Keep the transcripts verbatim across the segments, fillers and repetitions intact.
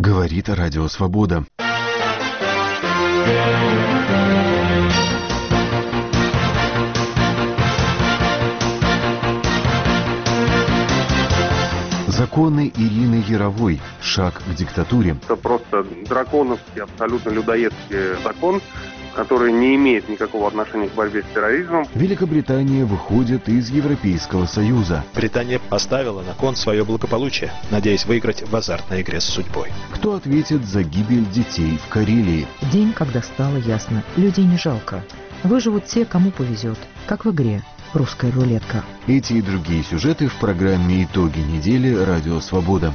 Говорит Радио Свобода. Законы Ирины Яровой. Шаг к диктатуре. Это просто драконовский, абсолютно людоедский закон, который не имеет никакого отношения к борьбе с терроризмом. Великобритания выходит из Европейского Союза. Британия поставила на кон свое благополучие, надеясь выиграть в азартной игре с судьбой. Кто ответит за гибель детей в Карелии? День, когда стало ясно, людей не жалко. Выживут те, кому повезет, как в игре «Русская рулетка». Эти и другие сюжеты в программе «Итоги недели» Радио Свобода.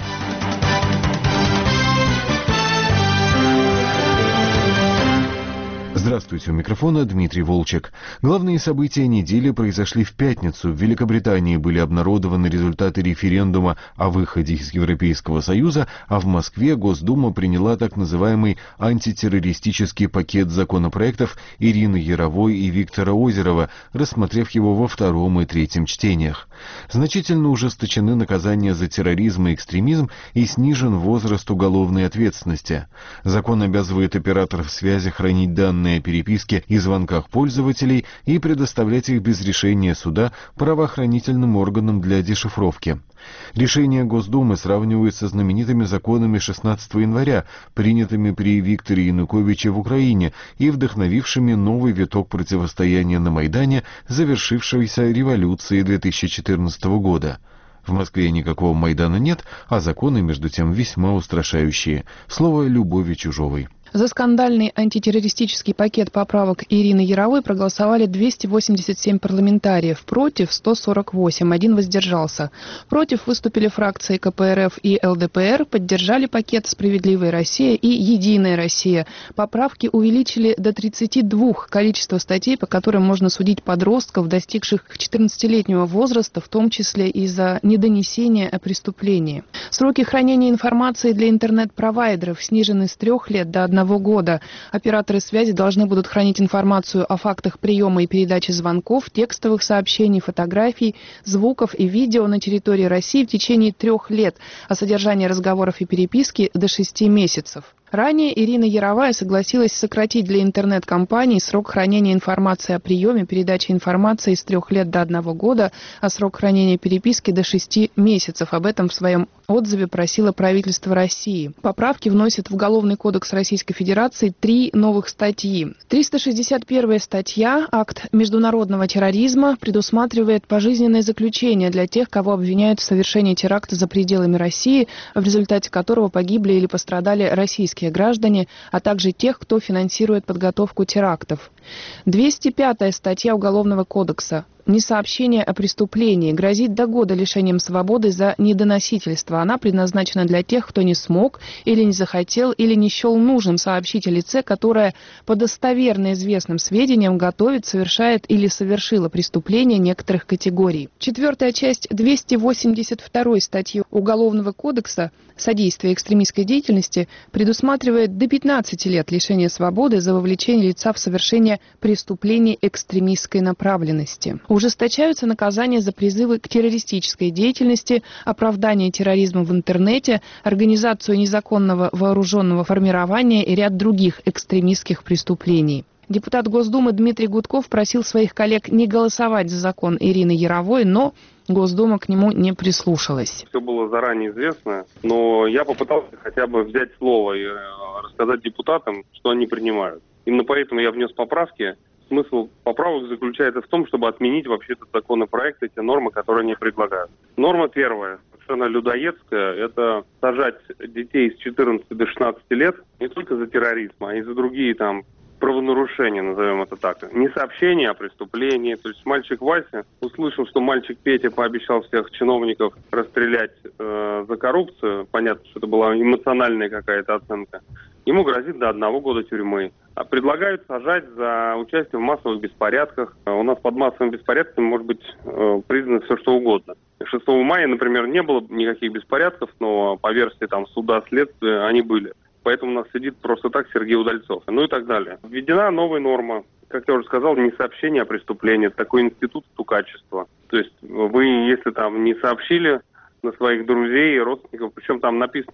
Здравствуйте, у микрофона Дмитрий Волчек. Главные события недели произошли в пятницу. В Великобритании были обнародованы результаты референдума о выходе из Европейского Союза, а в Москве Госдума приняла так называемый антитеррористический пакет законопроектов Ирины Яровой и Виктора Озерова, рассмотрев его во втором и третьем чтениях. Значительно ужесточены наказания за терроризм и экстремизм и снижен возраст уголовной ответственности. Закон обязывает операторов связи хранить данные о переписке и звонках пользователей и предоставлять их без решения суда правоохранительным органам для дешифровки. Решение Госдумы сравнивают со знаменитыми законами шестнадцатого января, принятыми при Викторе Януковиче в Украине и вдохновившими новый виток противостояния на Майдане, завершившейся революцией две тысячи четырнадцатого года. В Москве никакого Майдана нет, а законы, между тем, весьма устрашающие. Слово Любови Чужовой. За скандальный антитеррористический пакет поправок Ирины Яровой проголосовали двести восемьдесят семь парламентариев, против сто сорок восемь, один воздержался. Против выступили фракции ка пэ эр эф и эл дэ пэ эр, поддержали пакет «Справедливая Россия» и «Единая Россия». Поправки увеличили до тридцати двух количество статей, по которым можно судить подростков, достигших четырнадцатилетнего возраста, в том числе из-за недонесения о преступлении. Сроки хранения информации для интернет-провайдеров снижены с трех лет до одного года. Операторы связи должны будут хранить информацию о фактах приема и передачи звонков, текстовых сообщений, фотографий, звуков и видео на территории России в течение трех лет, а содержание разговоров и переписки до шести месяцев. Ранее Ирина Яровая согласилась сократить для интернет-компаний срок хранения информации о приеме, передаче информации с трех лет до одного года, а срок хранения переписки до шести месяцев. Об этом в своем отзыве просило правительство России. Поправки вносят в Уголовный кодекс Российской Федерации три новых статьи. триста шестьдесят первая статья «Акт международного терроризма» предусматривает пожизненное заключение для тех, кого обвиняют в совершении теракта за пределами России, в результате которого погибли или пострадали российские граждане, а также тех, кто финансирует подготовку терактов. двести пятая статья Уголовного кодекса. Несообщение о преступлении грозит до года лишением свободы за недоносительство. Она предназначена для тех, кто не смог или не захотел или не счел нужным сообщить о лице, которое по достоверно известным сведениям готовит, совершает или совершило преступление некоторых категорий. Четвертая часть двести восемьдесят второй статьи Уголовного кодекса «Содействие экстремистской деятельности» предусматривает до пятнадцати лет лишения свободы за вовлечение лица в совершение преступлений экстремистской направленности. Ужесточаются наказания за призывы к террористической деятельности, оправдание терроризма в интернете, организацию незаконного вооруженного формирования и ряд других экстремистских преступлений. Депутат Госдумы Дмитрий Гудков просил своих коллег не голосовать за закон Ирины Яровой, но Госдума к нему не прислушалась. Все было заранее известно, но я попытался хотя бы взять слово и рассказать депутатам, что они принимают. Именно поэтому я внес поправки. Смысл поправок заключается в том, чтобы отменить вообще этот законопроект, эти нормы, которые они предлагают. Норма первая, совершенно людоедская, это сажать детей с четырнадцати до шестнадцати лет не только за терроризм, а и за другие там правонарушения, назовем это так. Не сообщение о преступлении. То есть мальчик Вася услышал, что мальчик Петя пообещал всех чиновников расстрелять э, за коррупцию. Понятно, что это была эмоциональная какая-то оценка. Ему грозит до одного года тюрьмы. А предлагают сажать за участие в массовых беспорядках. У нас под массовыми беспорядками может быть э, признано все, что угодно. шестого мая, например, не было никаких беспорядков, но по версии там, суда, следствия они были. Поэтому у нас сидит просто так Сергей Удальцов. Ну и так далее. Введена новая норма. Как я уже сказал, не сообщение о преступлении. Это такой институт стукачества. То есть вы, если там не сообщили на своих друзей и родственников, причем там написано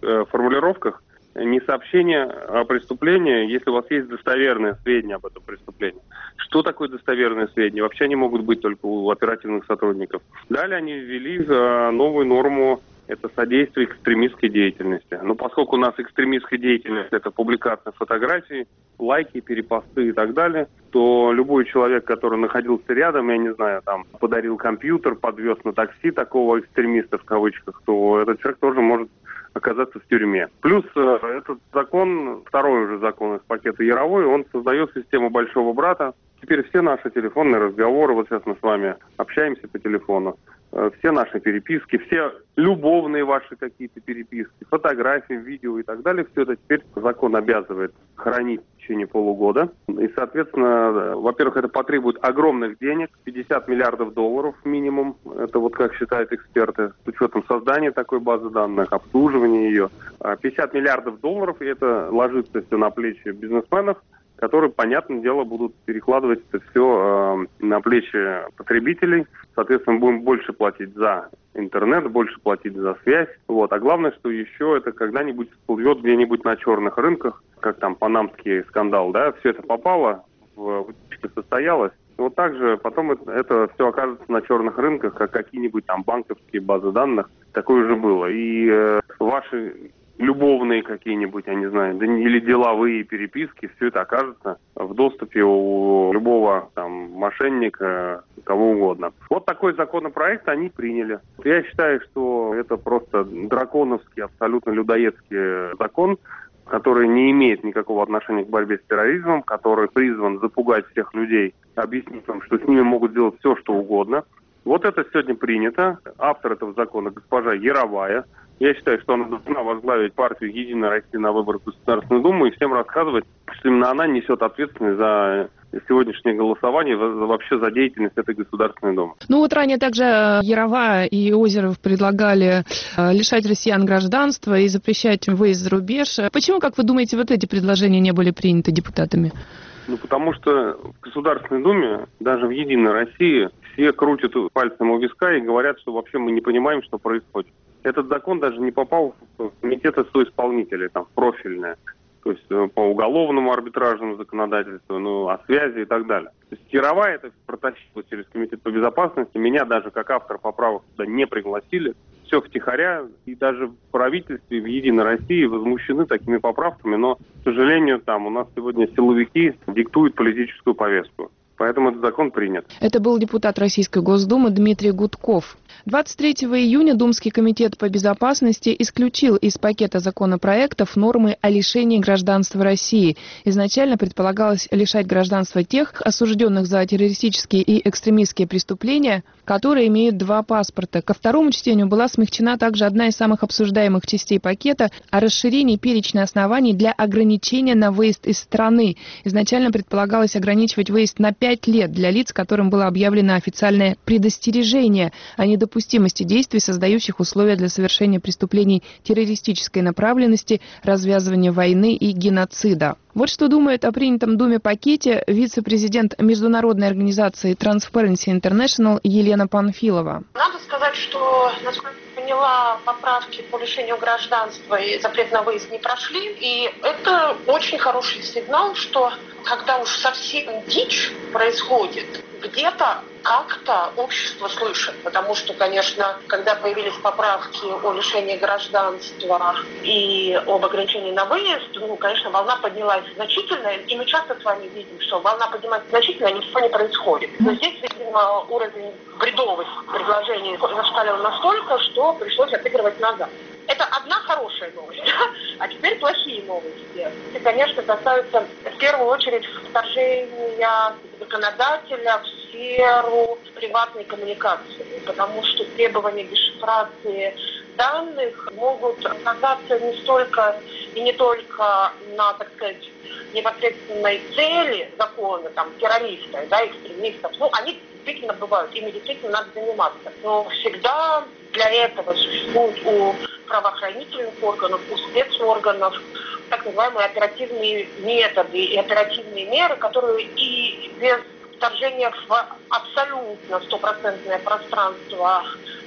э, формулировках не сообщение о преступлении, если у вас есть достоверные сведения об этом преступлении. Что такое достоверные сведения? Вообще они могут быть только у оперативных сотрудников. Далее они ввели э, новую норму, это содействие экстремистской деятельности. Но поскольку у нас экстремистская деятельность – это публикация фотографий, лайки, перепосты и так далее, то любой человек, который находился рядом, я не знаю, там, подарил компьютер, подвез на такси такого экстремиста в кавычках, то этот человек тоже может оказаться в тюрьме. Плюс э, этот закон, второй уже закон из пакета Яровой, он создает систему большого брата. Теперь все наши телефонные разговоры, вот сейчас мы с вами общаемся по телефону, э, все наши переписки, все любовные ваши какие-то переписки, фотографии, видео и так далее, все это теперь закон обязывает хранить в течение полугода. И, соответственно, во-первых, это потребует огромных денег, пятьдесят миллиардов долларов минимум, это вот как считают эксперты, с учетом создания такой базы данных, обслуживания ее. пятьдесят миллиардов долларов, и это ложится все на плечи бизнесменов, которые, понятное дело, будут перекладывать это все э, на плечи потребителей. Соответственно, будем больше платить за интернет, больше платить за связь. Вот. А главное, что еще это когда-нибудь всплывет где-нибудь на черных рынках, как там панамский скандал, да, все это попало, в утечке состоялось. Вот так же потом это, это все окажется на черных рынках, как какие-нибудь там банковские базы данных. Такое же было. И э, ваши любовные какие-нибудь, я не знаю, или деловые переписки, все это окажется в доступе у любого там мошенника, кого угодно. Вот такой законопроект они приняли. Я считаю, что это просто драконовский, абсолютно людоедский закон, который не имеет никакого отношения к борьбе с терроризмом, который призван запугать всех людей, объяснить им, что с ними могут делать все, что угодно. Вот это сегодня принято. Автор этого закона госпожа Яровая. Я считаю, что она должна возглавить партию «Единая Россия» на выборах в Государственную Думу и всем рассказывать, что именно она несет ответственность за сегодняшнее голосование, вообще за деятельность этой Государственной Думы. Ну вот ранее также Ярова и Озеров предлагали лишать россиян гражданства и запрещать выезд за рубеж. Почему, как вы думаете, вот эти предложения не были приняты депутатами? Ну, потому что в Государственной Думе, даже в «Единой России», все крутят пальцем у виска и говорят, что вообще мы не понимаем, что происходит. Этот закон даже не попал в комитеты соисполнителей, там, профильные, то есть по уголовному арбитражному законодательству, ну, о связи и так далее. То есть Яровая это протащила через комитет по безопасности, меня даже как автор поправок туда не пригласили, все втихаря, и даже в правительстве, в «Единой России» возмущены такими поправками, но, к сожалению, там у нас сегодня силовики диктуют политическую повестку. Поэтому этот закон принят. Это был депутат Российской Госдумы Дмитрий Гудков. двадцать третьего июня Думский комитет по безопасности исключил из пакета законопроектов нормы о лишении гражданства России. Изначально предполагалось лишать гражданства тех осужденных за террористические и экстремистские преступления, которые имеют два паспорта. Ко второму чтению была смягчена также одна из самых обсуждаемых частей пакета о расширении перечня оснований для ограничения на выезд из страны. Изначально предполагалось ограничивать выезд на пять лет для лиц, которым было объявлено официальное предостережение о недопустимости действий, создающих условия для совершения преступлений террористической направленности, развязывания войны и геноцида. Вот что думает о принятом Думе пакете вице-президент международной организации Transparency International Елена Панфилова. Надо сказать, что, насколько я поняла, поправки по лишению гражданства и запрет на выезд не прошли. И это очень хороший сигнал, что когда уж совсем дичь происходит, где-то как-то общество слышит. Потому что, конечно, когда появились поправки о лишении гражданства и об ограничении на выезд, ну, конечно, волна поднялась значительно. И мы часто с вами видим, что волна поднимается значительно, а ничего не происходит. Но здесь, видимо, уровень бредовых предложений зашкалил настолько, что пришлось отыгрывать назад. Это одна хорошая новость, а теперь плохие новости. И, конечно, касаются в первую очередь вторжения законодателя в сферу приватной коммуникации, потому что требования дешифрации данных могут оказаться не столько и не только на, так сказать, непосредственной цели закона, там, террористов, да, экстремистов. Ну, они действительно бывают, ими действительно надо заниматься. Но всегда для этого существуют у правоохранительных органов, у спецорганов так называемые оперативные методы и оперативные меры, которые и без вторжения в абсолютно стопроцентное пространство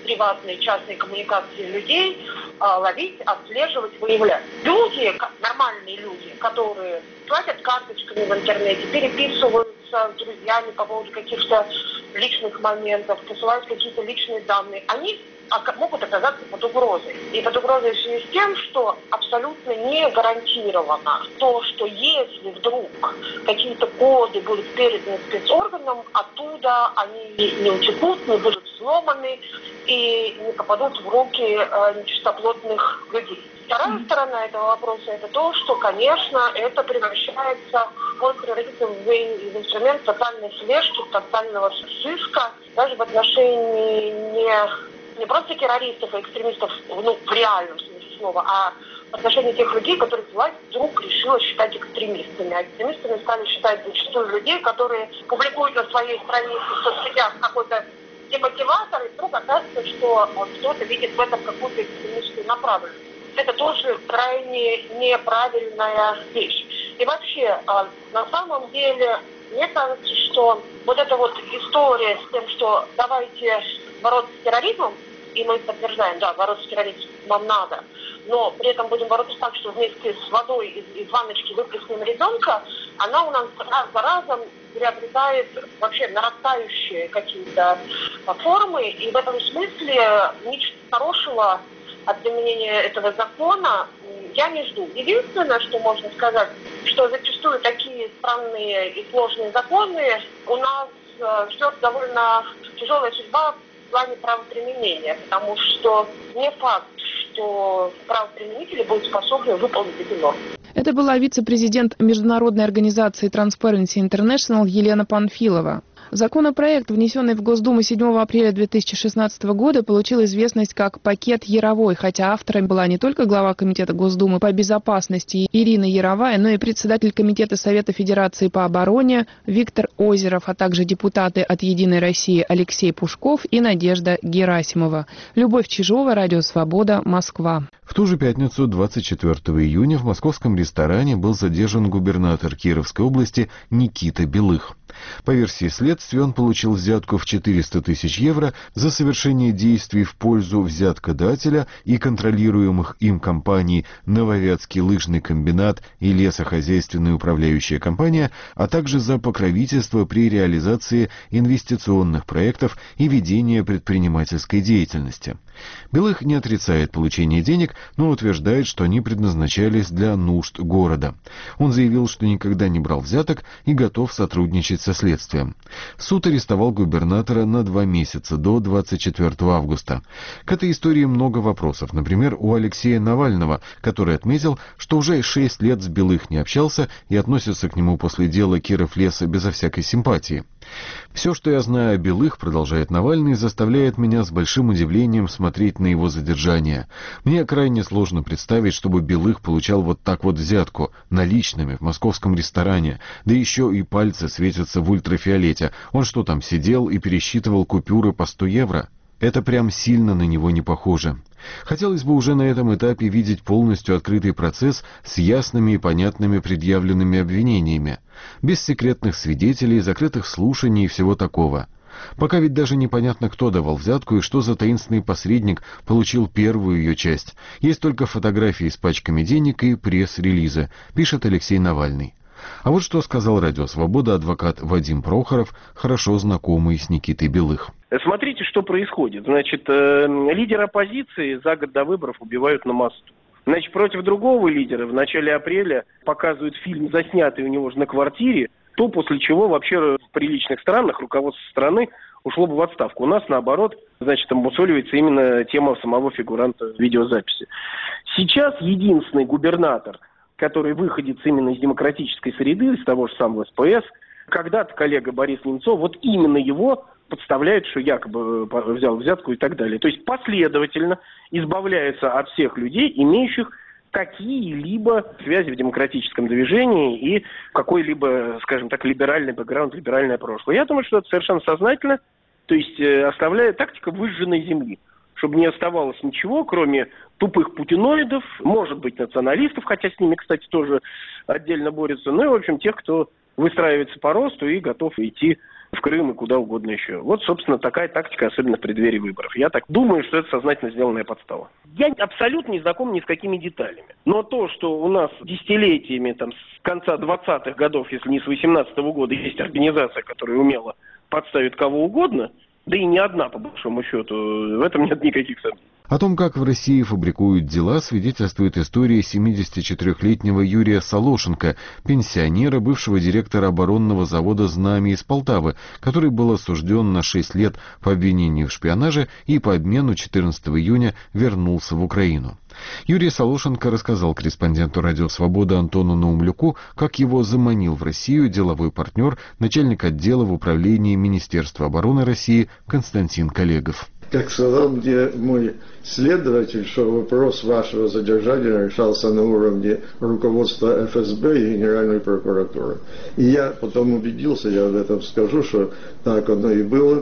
приватные, частные коммуникации людей ловить, отслеживать, выявлять. Люди, нормальные люди, которые платят карточками в интернете, переписываются с друзьями по поводу каких-то личных моментов, посылают какие-то личные данные, они могут оказаться под угрозой. И под угрозой в связи с тем, что абсолютно не гарантировано то, что если вдруг какие-то коды будут переданы спецорганам, оттуда они не утекут, не будут сломаны и не попадут в руки э, нечистоплотных людей. Вторая сторона этого вопроса – это то, что, конечно, это превращается, может превратиться в, в инструмент тотальной слежки, тотального сыска, даже в отношении не не просто террористов и экстремистов, ну, в реальном смысле слова, а в отношении тех людей, которых власть вдруг решила считать экстремистами. А экстремистами стали считать зачастую людей, которые публикуют на своей странице в соцсетях какой-то демотиватор, и вдруг оказывается, что вот, кто-то видит в этом какую-то экстремистскую направленность. Это тоже крайне неправильная вещь. И вообще, на самом деле, мне кажется, что вот эта вот история с тем, что давайте бороться с терроризмом, и мы подтверждаем, да, бороться с терроризмом надо, но при этом будем бороться так, что вместе с водой из, из ванночки выплеснем ребенка, она у нас раз за разом приобретает вообще нарастающие какие-то формы, и в этом смысле ничего хорошего от применения этого закона я не жду. Единственное, что можно сказать, что зачастую такие странные и сложные законы у нас ждет довольно тяжелая судьба в плане правоприменения, потому что не факт, что правоприменители будут способны выполнить эти нормы. Это была вице-президент международной организации Transparency International Елена Панфилова. Законопроект, внесенный в Госдуму седьмого апреля две тысячи шестнадцатого года, получил известность как «Пакет Яровой», хотя автором была не только глава Комитета Госдумы по безопасности Ирина Яровая, но и председатель Комитета Совета Федерации по обороне Виктор Озеров, а также депутаты от «Единой России» Алексей Пушков и Надежда Герасимова. Любовь Чижова, Радио Свобода, Москва. В ту же пятницу, двадцать четвёртого июня, в московском ресторане был задержан губернатор Кировской области Никита Белых. По версии следствия, он получил взятку в четыреста тысяч евро за совершение действий в пользу взяткодателя и контролируемых им компаний «Нововятский лыжный комбинат» и «Лесохозяйственная управляющая компания», а также за покровительство при реализации инвестиционных проектов и ведение предпринимательской деятельности. Белых не отрицает получение денег, но утверждает, что они предназначались для нужд города. Он заявил, что никогда не брал взяток и готов сотрудничать со следствием. Суд арестовал губернатора на два месяца, до двадцать четвёртого августа. К этой истории много вопросов. Например, у Алексея Навального, который отметил, что уже шесть лет с Белых не общался и относится к нему после дела Киров-Леса безо всякой симпатии. «Все, что я знаю о Белых, — продолжает Навальный, — заставляет меня с большим удивлением смотреть на его задержание. Мне крайне сложно представить, чтобы Белых получал вот так вот взятку, наличными, в московском ресторане, да еще и пальцы светятся в ультрафиолете. Он что там, сидел и пересчитывал купюры по сто евро? Это прям сильно на него не похоже. Хотелось бы уже на этом этапе видеть полностью открытый процесс с ясными и понятными предъявленными обвинениями, без секретных свидетелей, закрытых слушаний и всего такого. Пока ведь даже непонятно, кто давал взятку и что за таинственный посредник получил первую ее часть. Есть только фотографии с пачками денег и пресс-релизы, пишет Алексей Навальный. А вот что сказал Радио Свобода адвокат Вадим Прохоров, хорошо знакомый с Никитой Белых. Смотрите, что происходит. Значит, э, лидера оппозиции за год до выборов убивают на мосту. Значит, против другого лидера в начале апреля показывают фильм, заснятый у него же на квартире, то после чего вообще в приличных странах руководство страны ушло бы в отставку. У нас, наоборот, значит, обусловливается именно тема самого фигуранта видеозаписи. Сейчас единственный губернатор, который выходит именно из демократической среды, из того же самого эс пэ эс, когда-то коллега Борис Немцов, вот именно его подставляют, что якобы взял взятку и так далее. То есть последовательно избавляется от всех людей, имеющих какие-либо связи в демократическом движении и какой-либо, скажем так, либеральный бэкграунд, либеральное прошлое. Я думаю, что это совершенно сознательно, то есть оставляя тактика выжженной земли, чтобы не оставалось ничего, кроме тупых путиноидов, может быть, националистов, хотя с ними, кстати, тоже отдельно борются, ну и, в общем, тех, кто выстраивается по росту и готов идти в Крым и куда угодно еще. Вот, собственно, такая тактика, особенно в преддверии выборов. Я так думаю, что это сознательно сделанная подстава. Я абсолютно не знаком ни с какими деталями. Но то, что у нас десятилетиями, там, с конца двадцатых годов, если не с восемнадцатого года, есть организация, которая умело подставит кого угодно, да и не одна, по большому счету, в этом нет никаких сомнений. О том, как в России фабрикуют дела, свидетельствует история семидесятичетырёхлетнего Юрия Солошенко, пенсионера, бывшего директора оборонного завода «Знамя» из Полтавы, который был осужден на шесть лет по обвинению в шпионаже и по обмену четырнадцатого июня вернулся в Украину. Юрий Солошенко рассказал корреспонденту «Радио Свобода» Антону Наумлюку, как его заманил в Россию деловой партнер, начальник отдела в управлении Министерства обороны России Константин Колегов. Как сказал мне мой следователь, что вопрос вашего задержания решался на уровне руководства эф эс бэ и Генеральной прокуратуры. И я потом убедился, я в этом скажу, что так оно и было.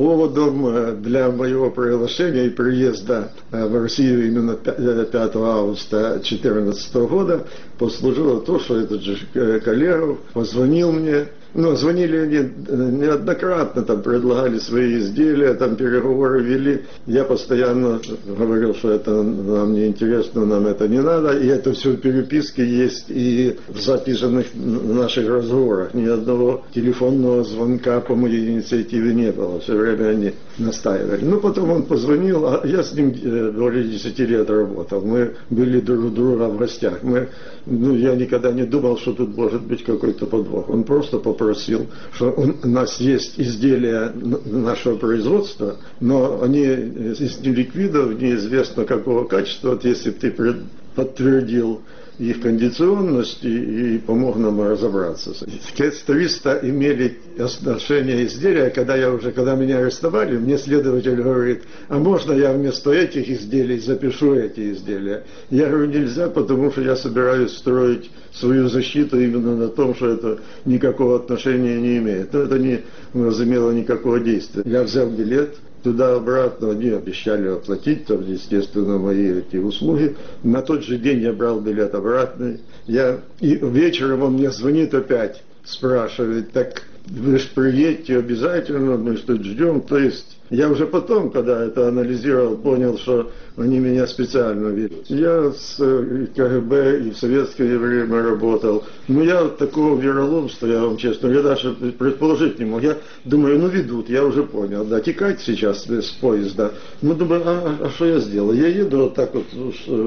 Поводом для моего приглашения и приезда в Россию именно пятого августа две тысячи четырнадцатого года послужило то, что этот же Колегов позвонил мне. Ну, звонили они неоднократно, там предлагали свои изделия, там переговоры вели. Я постоянно говорил, что это нам не интересно, нам это не надо. И это все в переписке есть и в записанных наших разговорах. Ни одного телефонного звонка по моей инициативе не было. Все время они настаивали. Ну, потом он позвонил, а я с ним более десяти лет работал. Мы были друг у друга в гостях. Мы, ну, я никогда не думал, что тут может быть какой-то подвох. Он просто попросил Просил, что у нас есть изделия нашего производства, но они из неликвидов, неизвестно какого качества. Вот если бы ты подтвердил их кондиционность и, и помог нам разобраться. Триста имели отношение изделия, когда я уже, когда меня арестовали, мне следователь говорит, а можно я вместо этих изделий запишу эти изделия? Я говорю, нельзя, потому что я собираюсь строить свою защиту именно на том, что это никакого отношения не имеет. Но это не возымело никакого действия. Я взял билет, туда-обратно, они обещали оплатить, там, естественно, мои эти услуги. На тот же день я брал билет обратный. Я, и вечером он мне звонит опять, спрашивает, так вы же приедете обязательно, мы что ждем. То есть я уже потом, когда это анализировал, понял, что они меня специально ведут. Я с ка гэ бэ и в советское время работал. Но я такого вероломства, я вам честно, я даже предположить не мог. Я думаю, ну ведут, я уже понял, да, текать сейчас с поезда. Ну думаю, а, а что я сделал? Я еду вот так вот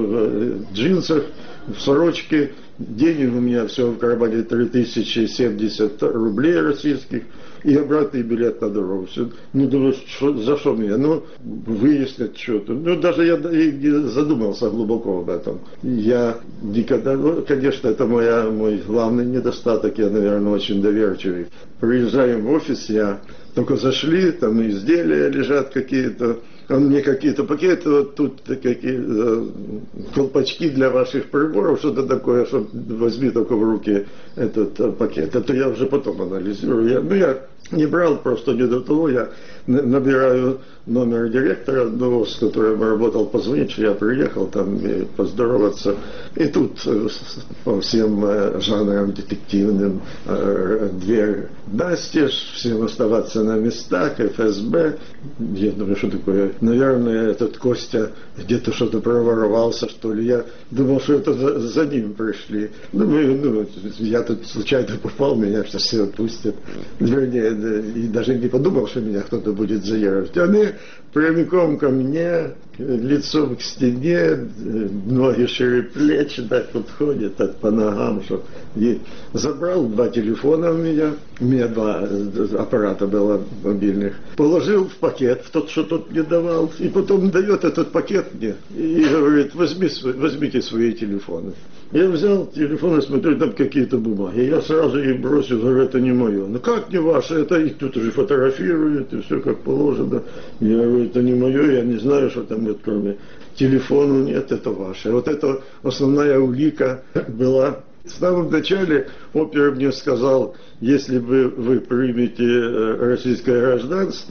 в джинсах, в сорочке. Денег у меня все в кармане три тысячи семьдесят рублей российских и обратный билет на дорогу. Все. Ну, думаю, что, за что меня? Ну, выяснят что-то. Ну, даже я и не задумался глубоко об этом. Я никогда, ну, конечно, это моя, мой главный недостаток, я, наверное, очень доверчивый. Приезжаем в офис, я только зашли, там изделия лежат какие-то, он мне какие-то пакеты, вот тут какие э, колпачки для ваших приборов, что-то такое, что возьми только в руки этот э, пакет. Это я уже потом анализирую. Я, ну, я не брал, просто не до того. Я набираю номер директора одного, с которым я работал, позвонить, что я приехал там и поздороваться. И тут э, по всем э, жанрам детективным э, дверь настежь, всем оставаться на местах, эф эс бэ. Я думаю, что такое? Наверное, этот Костя где-то что-то проворовался, что ли. Я думал, что это за, за ним пришли. Думаю, ну, я тут случайно попал, меня сейчас все отпустят. Вернее, и даже не подумал, что меня кто-то будет заезжать. Они прямиком ко мне, лицом к стене, ноги шире плечи, так вот ходят, так по ногам. Что... И забрал два телефона у меня, у меня два аппарата было мобильных, положил в пакет, в тот, что тот мне давал, и потом дает этот пакет мне и говорит, возьми, возьмите свои телефоны. Я взял телефон и смотрю, там какие-то бумаги. Я сразу их бросил, говорю, это не мое. Ну как не ваше? Это их тут уже фотографируют, и все как положено. Я говорю, это не мое, я не знаю, что там нет, кроме телефона нет, это ваше. Вот это основная улика была. В самом начале опер мне сказал, если вы, вы примете российское гражданство,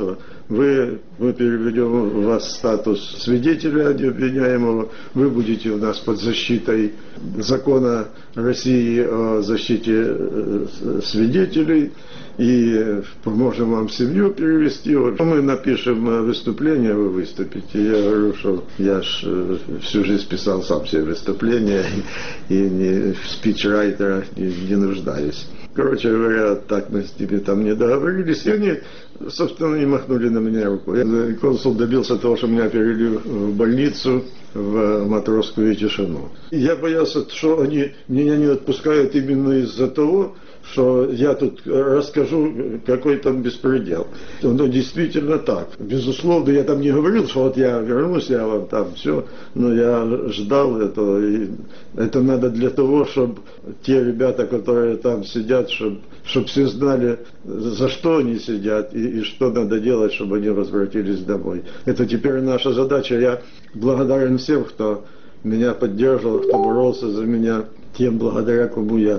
вы, мы переведем у вас в статус свидетеля, а не обвиняемого, вы будете у нас под защитой закона России о защите свидетелей, и поможем вам семью перевести. Мы напишем выступление, вы выступите. Я говорю, что я ж всю жизнь писал сам себе выступления, и не в спичрайтера не, не нуждаюсь. Короче говоря, так мы с ними там не договорились, и они, собственно, не махнули на меня рукой. Консул добился того, что меня перевели в больницу, в матросскую тишину. Я боялся, что они меня не отпускают именно из-за того, что я тут расскажу, какой там беспредел. Но действительно так. Безусловно, я там не говорил, что вот я вернусь, я вам там все, но я ждал этого. И это надо для того, чтобы те ребята, которые там сидят, чтобы, чтобы все знали, за что они сидят и, и что надо делать, чтобы они возвратились домой. Это теперь наша задача. Я благодарен всем, кто меня поддерживал, кто боролся за меня, тем, благодаря кому я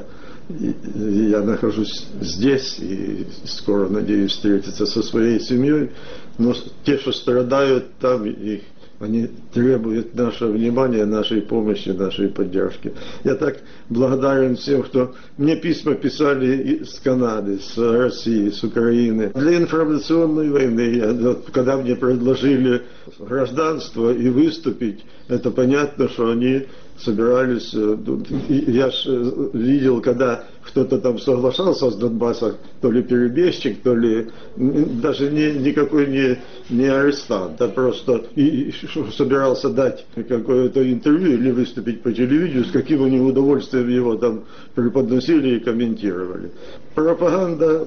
Я нахожусь здесь и скоро, надеюсь, встретиться со своей семьей. Но те, что страдают там, их, они требуют нашего внимания, нашей помощи, нашей поддержки. Я так благодарен всем, кто мне письма писали с Канады, с России, с Украины. Для информационной войны, когда мне предложили гражданство и выступить, это понятно, что они собирались, я же видел, когда кто-то там соглашался с Донбасса, то ли перебежчик, то ли даже не, никакой не, не арестант, а просто и, и собирался дать какое-то интервью или выступить по телевидению, с каким они удовольствием его там преподносили и комментировали. Пропаганда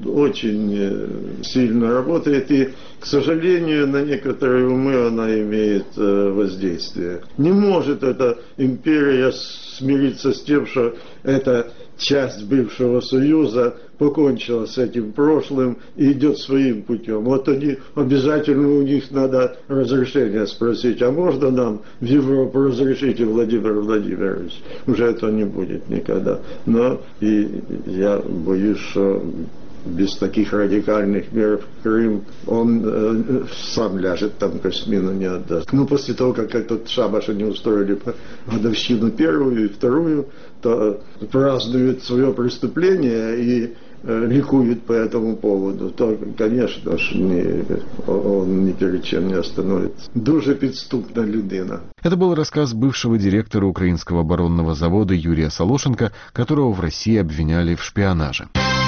очень сильно работает, и, к сожалению, на некоторые умы она имеет воздействие. Не может эта империя смириться с тем, что эта часть бывшего Союза покончила с этим прошлым и идет своим путем. Вот они, обязательно у них надо разрешение спросить, а можно нам в Европу разрешите, Владимир Владимирович? Уже это не будет никогда. Но и я боюсь, что без таких радикальных мер в Крым он э, сам ляжет там, Космину не отдаст. Ну, после того, как этот шабаш они устроили годовщину первую и вторую, то празднуют свое преступление и э, ликуют по этому поводу, то, конечно ж, не, он ни перед чем не остановится. Дуже підступна людина. Это был рассказ бывшего директора украинского оборонного завода Юрия Солошенко, которого в России обвиняли в шпионаже.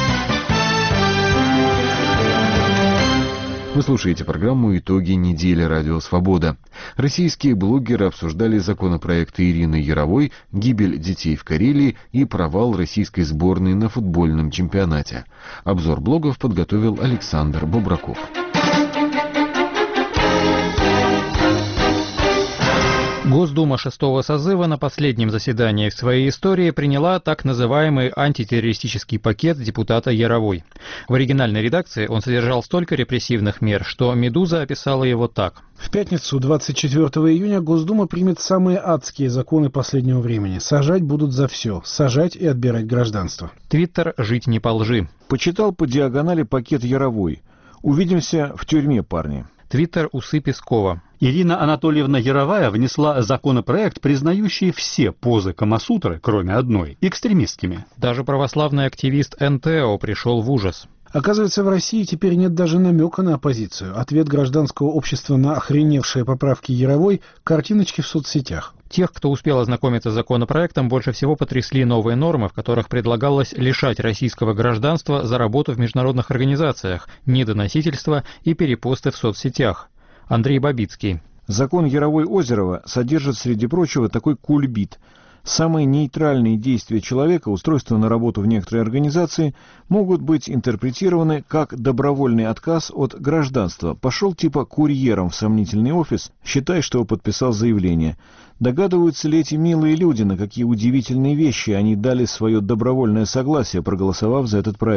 Вы слушаете программу «Итоги недели. Радио Свобода». Российские блогеры обсуждали законопроекты Ирины Яровой, гибель детей в Карелии и провал российской сборной на футбольном чемпионате. Обзор блогов подготовил Александр Бобраков. Госдума шестого созыва на последнем заседании в своей истории приняла так называемый антитеррористический пакет депутата Яровой. В оригинальной редакции он содержал столько репрессивных мер, что «Медуза» описала его так. В пятницу, двадцать четвёртого июня, Госдума примет самые адские законы последнего времени. Сажать будут за все. Сажать и отбирать гражданство. Твиттер «Жить не по лжи». Почитал по диагонали пакет Яровой. Увидимся в тюрьме, парни. Твиттер «Усы Пескова». Ирина Анатольевна Яровая внесла законопроект, признающий все позы Камасутры, кроме одной, экстремистскими. Даже православный активист эн тэ о пришел в ужас. Оказывается, в России теперь нет даже намека на оппозицию. Ответ гражданского общества на охреневшие поправки Яровой – картиночки в соцсетях. Тех, кто успел ознакомиться с законопроектом, больше всего потрясли новые нормы, в которых предлагалось лишать российского гражданства за работу в международных организациях, недоносительство и перепосты в соцсетях. Андрей Бабицкий. Закон Яровой-Озерова содержит, среди прочего, такой кульбит. Самые нейтральные действия человека, устройство на работу в некоторые организации, могут быть интерпретированы как добровольный отказ от гражданства. Пошел типа курьером в сомнительный офис, считай, что подписал заявление. Догадываются ли эти милые люди, на какие удивительные вещи они дали свое добровольное согласие, проголосовав за этот проект?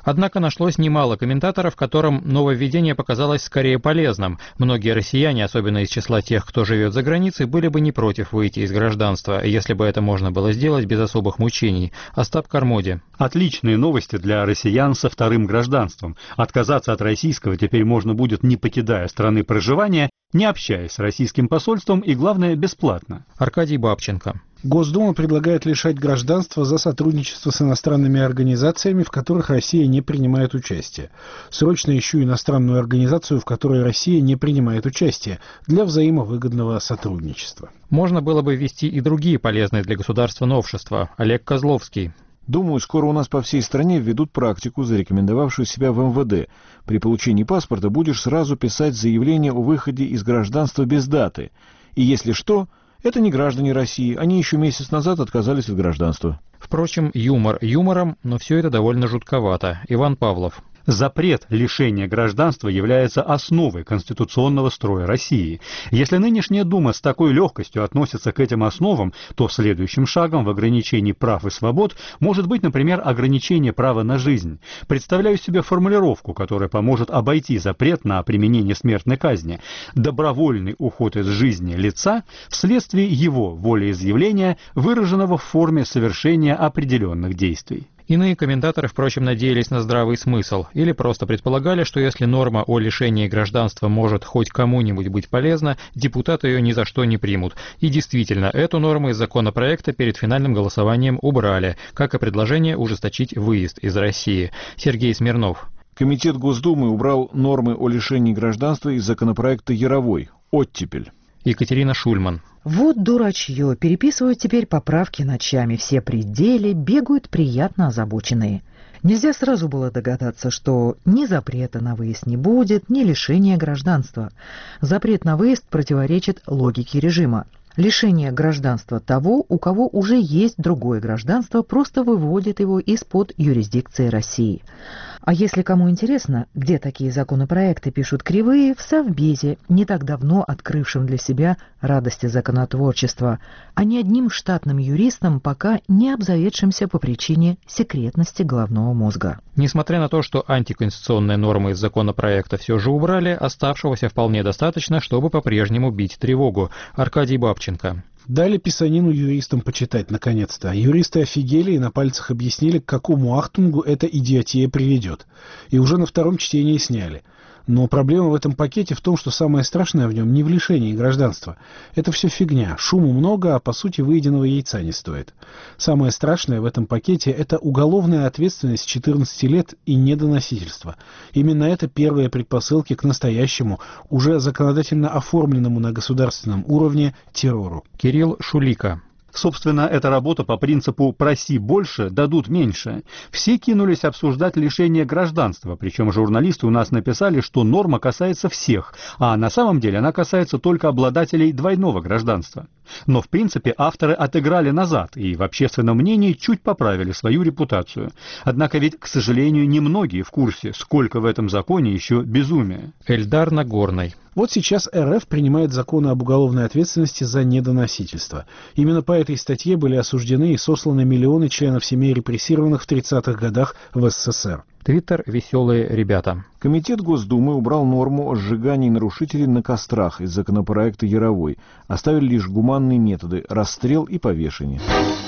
Однако нашлось немало комментаторов, которым нововведение показалось скорее полезным. Многие россияне, особенно из числа тех, кто живет за границей, были бы не против выйти из гражданства, если бы это можно было сделать без особых мучений. Остап Кармоди. Отличные новости для россиян со вторым гражданством. Отказаться от российского теперь можно будет, не покидая страны проживания, не общаясь с российским посольством и, главное, бесплатно. Аркадий Бабченко. Госдума предлагает лишать гражданства за сотрудничество с иностранными организациями, в которых Россия не принимает участие. Срочно ищу иностранную организацию, в которой Россия не принимает участие, для взаимовыгодного сотрудничества. Можно было бы ввести и другие полезные для государства новшества. Олег Козловский. Думаю, скоро у нас по всей стране введут практику, зарекомендовавшую себя в эм вэ дэ. При получении паспорта будешь сразу писать заявление о выходе из гражданства без даты. И если что, это не граждане России, они еще месяц назад отказались от гражданства. Впрочем, юмор юмором, но все это довольно жутковато. Иван Павлов. Запрет лишения гражданства является основой конституционного строя России. Если нынешняя Дума с такой легкостью относится к этим основам, то следующим шагом в ограничении прав и свобод может быть, например, ограничение права на жизнь. Представляю себе формулировку, которая поможет обойти запрет на применение смертной казни. Добровольный уход из жизни лица вследствие его волеизъявления, выраженного в форме совершения определенных действий. Иные комментаторы, впрочем, надеялись на здравый смысл или просто предполагали, что если норма о лишении гражданства может хоть кому-нибудь быть полезна, депутаты ее ни за что не примут. И действительно, эту норму из законопроекта перед финальным голосованием убрали, как и предложение ужесточить выезд из России. Сергей Смирнов. Комитет Госдумы убрал нормы о лишении гражданства из законопроекта Яровой. Оттепель. Екатерина Шульман. Вот дурачье, переписывают теперь поправки ночами, все при деле, бегают приятно озабоченные. Нельзя сразу было догадаться, что ни запрета на выезд не будет, ни лишения гражданства. Запрет на выезд противоречит логике режима. Лишение гражданства того, у кого уже есть другое гражданство, просто выводит его из-под юрисдикции России. А если кому интересно, где такие законопроекты пишут кривые, в Совбезе, не так давно открывшем для себя радости законотворчества, а не одним штатным юристом, пока не обзаведшимся по причине секретности головного мозга. Несмотря на то, что антиконституционные нормы из законопроекта все же убрали, оставшегося вполне достаточно, чтобы по-прежнему бить тревогу. Аркадий Бабченко. Дали писанину юристам почитать, наконец-то. Юристы офигели и на пальцах объяснили, к какому ахтунгу эта идиотия приведет. И уже на втором чтении сняли. Но проблема в этом пакете в том, что самое страшное в нем не в лишении гражданства. Это все фигня. Шуму много, а по сути выеденного яйца не стоит. Самое страшное в этом пакете – это уголовная ответственность с четырнадцати лет и недоносительство. Именно это первые предпосылки к настоящему, уже законодательно оформленному на государственном уровне террору. Кирилл Шулика. Собственно, эта работа по принципу «проси больше, дадут меньше». Все кинулись обсуждать лишение гражданства, причем журналисты у нас написали, что норма касается всех, а на самом деле она касается только обладателей двойного гражданства. Но, в принципе, авторы отыграли назад и в общественном мнении чуть поправили свою репутацию. Однако ведь, к сожалению, немногие в курсе, сколько в этом законе еще безумия. Эльдар Нагорный. Вот сейчас эр эф принимает законы об уголовной ответственности за недоносительство. Именно по этой статье были осуждены и сосланы миллионы членов семей репрессированных в тридцатых годах в эс эс эс эр. Твиттер «Веселые ребята». Комитет Госдумы убрал норму о сжигании нарушителей на кострах из законопроекта Яровой. Оставили лишь гуманные методы – расстрел и повешение.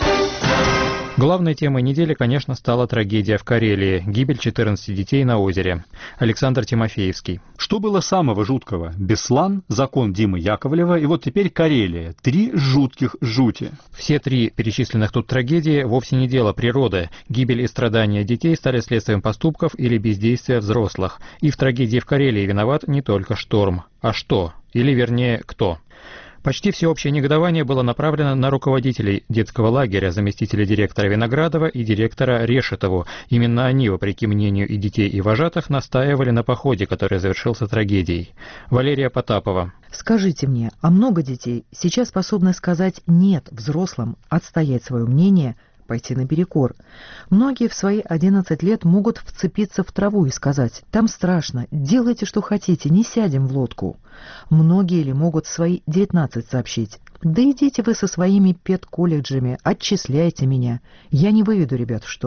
Главной темой недели, конечно, стала трагедия в Карелии, гибель четырнадцати детей на озере. Александр Тимофеевский. Что было самого жуткого? Беслан, закон Димы Яковлева и вот теперь Карелия. Три жутких жути. Все три перечисленных тут трагедии вовсе не дело природы. Гибель и страдания детей стали следствием поступков или бездействия взрослых. И в трагедии в Карелии виноват не только шторм. А что? Или вернее, кто? Почти всеобщее негодование было направлено на руководителей детского лагеря, заместителя директора Виноградова и директора Решетову. Именно они, вопреки мнению и детей, и вожатых, настаивали на походе, который завершился трагедией. Валерия Потапова. Скажите мне, а много детей сейчас способны сказать «нет» взрослым, отстоять свое мнение, пойти наперекор? Многие в свои одиннадцать лет могут вцепиться в траву и сказать «там страшно, делайте, что хотите, не сядем в лодку». Многие ли могут в свои девятнадцать сообщить «да идите вы со своими педколледжами, отчисляйте меня, я не выведу ребят в шторм».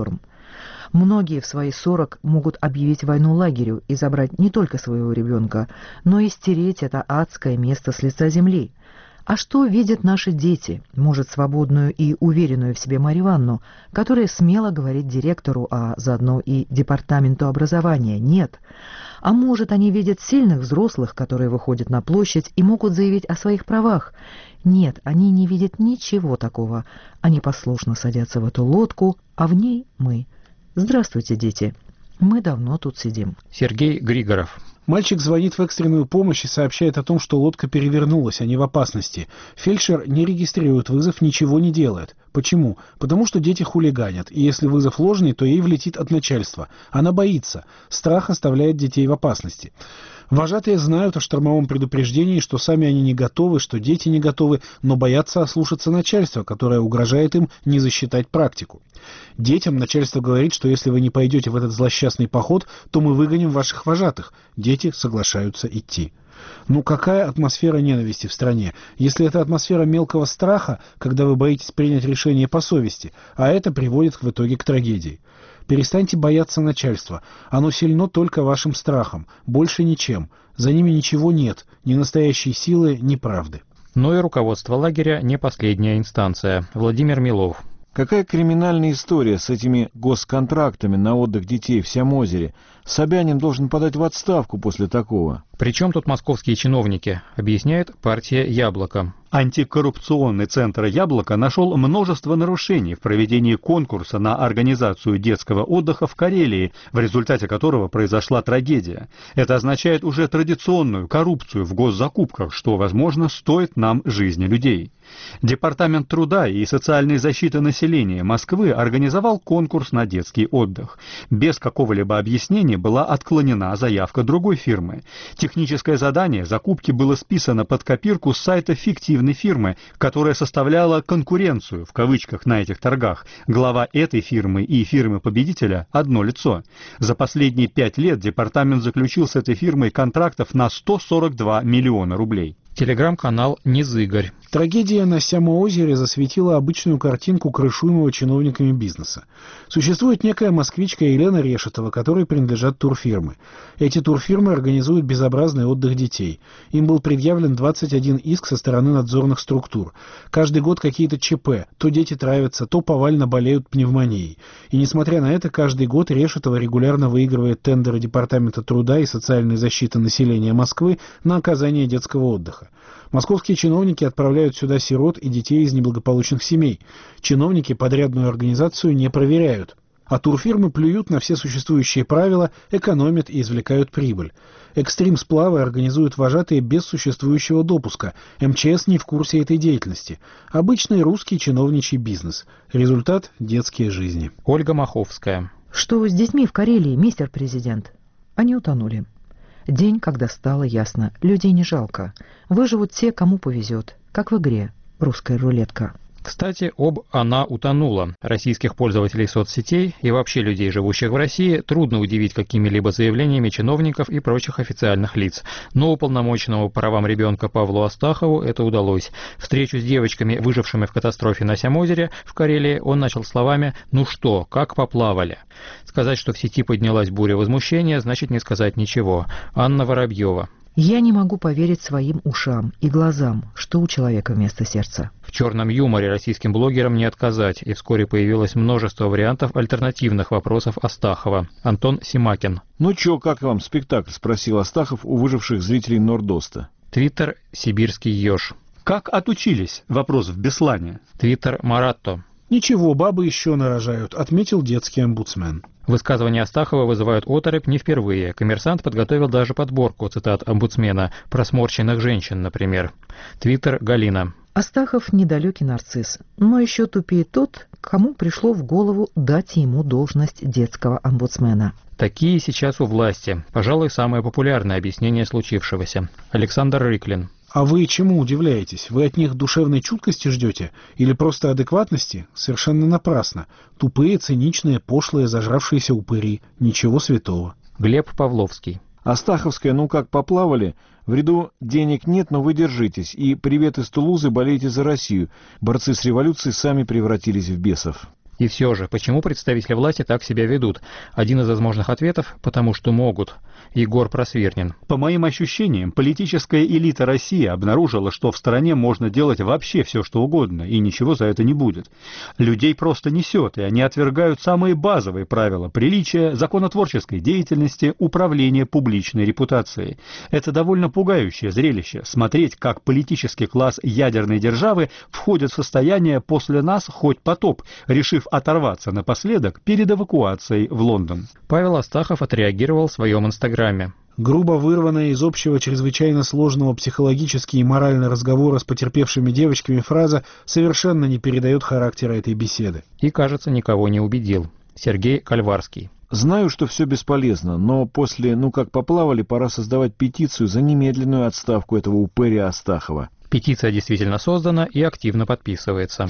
Многие в свои сорок могут объявить войну лагерю и забрать не только своего ребенка, но и стереть это адское место с лица земли. А что видят наши дети? Может, свободную и уверенную в себе Марью Ивановну, которая смело говорит директору, а заодно и департаменту образования? Нет. А может, они видят сильных взрослых, которые выходят на площадь и могут заявить о своих правах? Нет, они не видят ничего такого. Они послушно садятся в эту лодку, а в ней мы. Здравствуйте, дети. Мы давно тут сидим. Сергей Григоров. Мальчик звонит в экстренную помощь и сообщает о том, что лодка перевернулась, они в опасности. Фельдшер не регистрирует вызов, ничего не делает. Почему? Потому что дети хулиганят, и если вызов ложный, то ей влетит от начальства. Она боится. Страх оставляет детей в опасности. Вожатые знают о штормовом предупреждении, что сами они не готовы, что дети не готовы, но боятся ослушаться начальства, которое угрожает им не засчитать практику. Детям начальство говорит, что если вы не пойдете в этот злосчастный поход, то мы выгоним ваших вожатых. Дети соглашаются идти. Ну какая атмосфера ненависти в стране, если это атмосфера мелкого страха, когда вы боитесь принять решение по совести, а это приводит в итоге к трагедии. Перестаньте бояться начальства. Оно сильно только вашим страхом, больше ничем. За ними ничего нет, ни настоящей силы, ни правды. Но и руководство лагеря не последняя инстанция. Владимир Милов. Какая криминальная история с этими госконтрактами на отдых детей в Сямозере? Собянин должен подать в отставку после такого. Причем тут московские чиновники, объясняет партия «Яблоко». Антикоррупционный центр «Яблоко» нашел множество нарушений в проведении конкурса на организацию детского отдыха в Карелии, в результате которого произошла трагедия. Это означает уже традиционную коррупцию в госзакупках, что, возможно, стоит нам жизни людей. Департамент труда и социальной защиты населения Москвы организовал конкурс на детский отдых. Без какого-либо объяснения была отклонена заявка другой фирмы. Техническое задание закупки было списано под копирку с сайта фиктивной фирмы, которая составляла «конкуренцию» в кавычках на этих торгах. Глава этой фирмы и фирмы-победителя – одно лицо. За последние пять лет департамент заключил с этой фирмой контрактов на сто сорок два миллиона рублей. Телеграм-канал «Низыгорь». Трагедия на Сямоозере засветила обычную картинку крышуемого чиновниками бизнеса. Существует некая москвичка Елена Решетова, которой принадлежат турфирмы. Эти турфирмы организуют безобразный отдых детей. Им был предъявлен двадцать один иск со стороны надзорных структур. Каждый год какие-то ЧП. То дети травятся, то повально болеют пневмонией. И несмотря на это, каждый год Решетова регулярно выигрывает тендеры Департамента труда и социальной защиты населения Москвы на оказание детского отдыха. Московские чиновники отправляют сюда сирот и детей из неблагополучных семей. Чиновники подрядную организацию не проверяют. А турфирмы плюют на все существующие правила, экономят и извлекают прибыль. Экстрим-сплавы организуют вожатые без существующего допуска. эм че эс не в курсе этой деятельности. Обычный русский чиновничий бизнес. Результат – детские жизни. Ольга Маховская. Что с детьми в Карелии, мистер президент? Они утонули. День, когда стало ясно, людей не жалко. Выживут те, кому повезет, как в игре «Русская рулетка». Кстати, об «она утонула». Российских пользователей соцсетей и вообще людей, живущих в России, трудно удивить какими-либо заявлениями чиновников и прочих официальных лиц. Но уполномоченному по правам ребенка Павлу Астахову это удалось. Встречу с девочками, выжившими в катастрофе на Сямозере в Карелии, он начал словами «ну что, как поплавали?». Сказать, что в сети поднялась буря возмущения, значит не сказать ничего. Анна Воробьева. Я не могу поверить своим ушам и глазам, что у человека вместо сердца. В черном юморе российским блогерам не отказать, и вскоре появилось множество вариантов альтернативных вопросов Астахова. Антон Симакин. «Ну чё, как вам спектакль?» – спросил Астахов у выживших зрителей Нордоста. Твиттер «Сибирский еж». «Как отучились?» – вопрос в Беслане. Твиттер «Маратто». «Ничего, бабы еще нарожают», — отметил детский омбудсмен. Высказывания Астахова вызывают оторопь не впервые. «Коммерсант» подготовил даже подборку цитат омбудсмена про сморщенных женщин, например. Твиттер Галина. Астахов недалекий нарцисс, но еще тупее тот, кому пришло в голову дать ему должность детского омбудсмена. Такие сейчас у власти. Пожалуй, самое популярное объяснение случившегося. Александр Рыклин. А вы чему удивляетесь? Вы от них душевной чуткости ждете? Или просто адекватности? Совершенно напрасно. Тупые, циничные, пошлые, зажравшиеся упыри. Ничего святого. Глеб Павловский. Астаховская, ну как поплавали? В ряду денег нет, но вы держитесь. И привет из Тулузы, болейте за Россию. Борцы с революцией сами превратились в бесов. И все же, почему представители власти так себя ведут? Один из возможных ответов – потому что могут. Егор Просвирнин. По моим ощущениям, политическая элита России обнаружила, что в стране можно делать вообще все, что угодно, и ничего за это не будет. Людей просто несет, и они отвергают самые базовые правила приличия, законотворческой деятельности, управления публичной репутацией. Это довольно пугающее зрелище – смотреть, как политический класс ядерной державы входит в состояние «после нас хоть потоп», решив оторваться напоследок перед эвакуацией в Лондон. Павел Астахов отреагировал в своем инстаграме. Грубо вырванная из общего чрезвычайно сложного психологически и морально разговора с потерпевшими девочками фраза совершенно не передает характера этой беседы. И, кажется, никого не убедил. Сергей Кальварский. Знаю, что все бесполезно, но после «ну как поплавали» пора создавать петицию за немедленную отставку этого упыря Астахова. Петиция действительно создана и активно подписывается.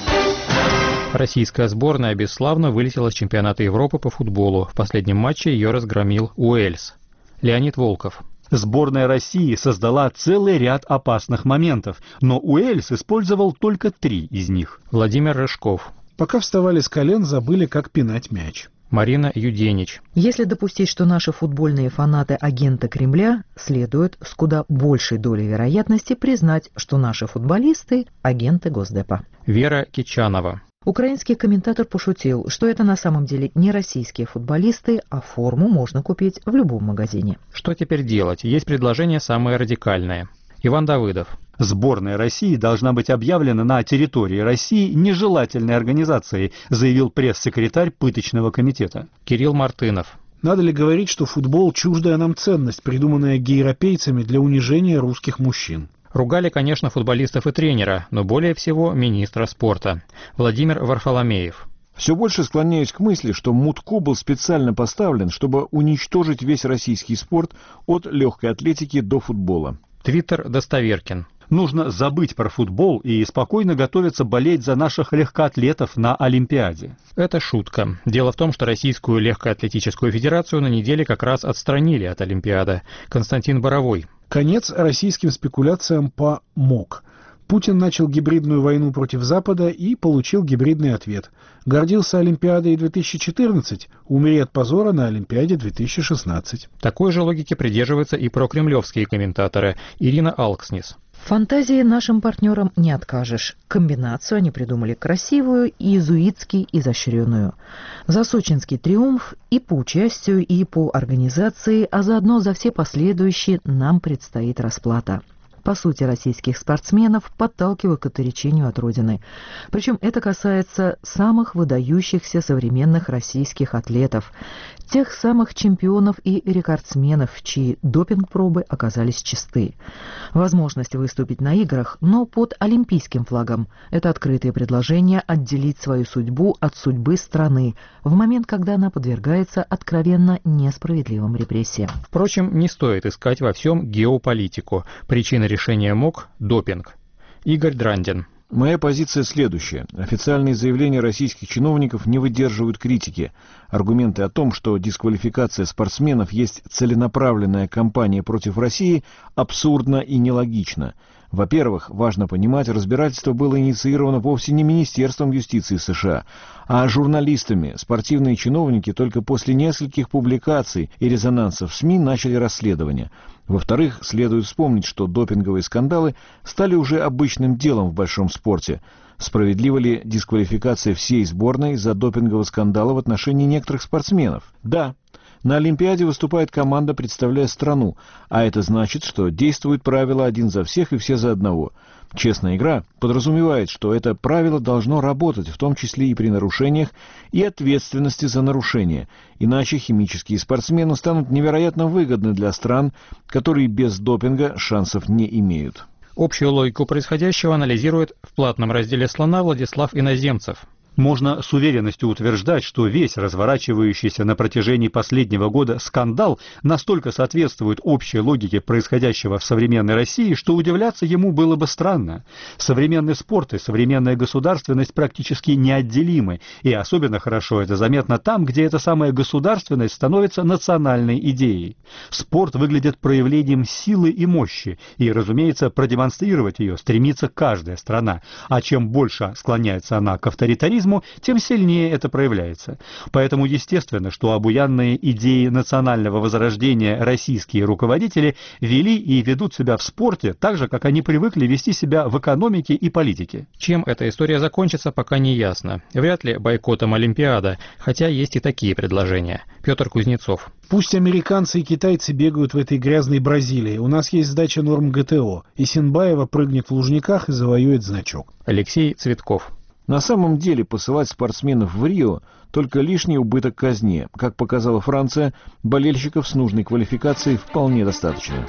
Российская сборная бесславно вылетела с чемпионата Европы по футболу. В последнем матче ее разгромил Уэльс. Леонид Волков. Сборная России создала целый ряд опасных моментов, но Уэльс использовал только три из них. Владимир Рыжков. Пока вставали с колен, забыли, как пинать мяч. Марина Юденич. Если допустить, что наши футбольные фанаты агенты Кремля, следует с куда большей долей вероятности признать, что наши футболисты агенты Госдепа. Вера Кичанова. Украинский комментатор пошутил, что это на самом деле не российские футболисты, а форму можно купить в любом магазине. Что теперь делать? Есть предложение самое радикальное. Иван Давыдов. Сборная России должна быть объявлена на территории России нежелательной организацией, заявил пресс-секретарь пыточного комитета. Кирилл Мартынов. Надо ли говорить, что футбол – чуждая нам ценность, придуманная гейропейцами для унижения русских мужчин? Ругали, конечно, футболистов и тренера, но более всего министра спорта. Владимир Варфоломеев. Все больше склоняюсь к мысли, что Мутко был специально поставлен, чтобы уничтожить весь российский спорт от легкой атлетики до футбола. Твиттер Достоверкин. Нужно забыть про футбол и спокойно готовиться болеть за наших легкоатлетов на Олимпиаде. Это шутка. Дело в том, что Российскую легкоатлетическую федерацию на неделе как раз отстранили от Олимпиады. Константин Боровой. Конец российским спекуляциям по МОК. Путин начал гибридную войну против Запада и получил гибридный ответ. Гордился Олимпиадой две тысячи четырнадцать, умери от позора на Олимпиаде две тысячи шестнадцать. Такой же логики придерживаются и прокремлевские комментаторы. Ирина Алкснис. Фантазии нашим партнерам не откажешь. Комбинацию они придумали красивую, иезуитски изощренную. За сочинский триумф и по участию, и по организации, а заодно за все последующие нам предстоит расплата. По сути, российских спортсменов подталкивают к отречению от Родины. Причем это касается самых выдающихся современных российских атлетов, тех самых чемпионов и рекордсменов, чьи допинг-пробы оказались чисты. Возможность выступить на играх, но под олимпийским флагом – это открытое предложение отделить свою судьбу от судьбы страны в момент, когда она подвергается откровенно несправедливым репрессиям. Впрочем, не стоит искать во всем геополитику. Причина решения МОК – допинг. Игорь Драндин. Моя позиция следующая. Официальные заявления российских чиновников не выдерживают критики. Аргументы о том, что дисквалификация спортсменов есть целенаправленная кампания против России, абсурдно и нелогично. Во-первых, важно понимать, разбирательство было инициировано вовсе не Министерством юстиции США, а журналистами. Спортивные чиновники только после нескольких публикаций и резонансов в СМИ начали расследование. Во-вторых, следует вспомнить, что допинговые скандалы стали уже обычным делом в большом спорте. Справедлива ли дисквалификация всей сборной за допинговые скандалы в отношении некоторых спортсменов? Да. На Олимпиаде выступает команда, представляя страну, а это значит, что действует правило один за всех и все за одного. Честная игра подразумевает, что это правило должно работать, в том числе и при нарушениях, и ответственности за нарушения. Иначе химические спортсмены станут невероятно выгодны для стран, которые без допинга шансов не имеют. Общую логику происходящего анализирует в платном разделе «Слона» Владислав Иноземцев. Можно с уверенностью утверждать, что весь разворачивающийся на протяжении последнего года скандал настолько соответствует общей логике происходящего в современной России, что удивляться ему было бы странно. Современный спорт и современная государственность практически неотделимы, и особенно хорошо это заметно там, где эта самая государственность становится национальной идеей. Спорт выглядит проявлением силы и мощи, и, разумеется, продемонстрировать ее стремится каждая страна, а чем больше склоняется она к авторитаризму, национализму, тем сильнее это проявляется. Поэтому естественно, что обуянные идеи национального возрождения российские руководители вели и ведут себя в спорте так же, как они привыкли вести себя в экономике и политике. Чем эта история закончится, пока не ясно. Вряд ли бойкотом Олимпиада, хотя есть и такие предложения. Петр Кузнецов. Пусть американцы и китайцы бегают в этой грязной Бразилии. У нас есть сдача норм ГТО. И Синбаева прыгнет в Лужниках и завоюет значок. Алексей Цветков. На самом деле посылать спортсменов в Рио только лишний убыток казне. Как показала Франция, болельщиков с нужной квалификацией вполне достаточно.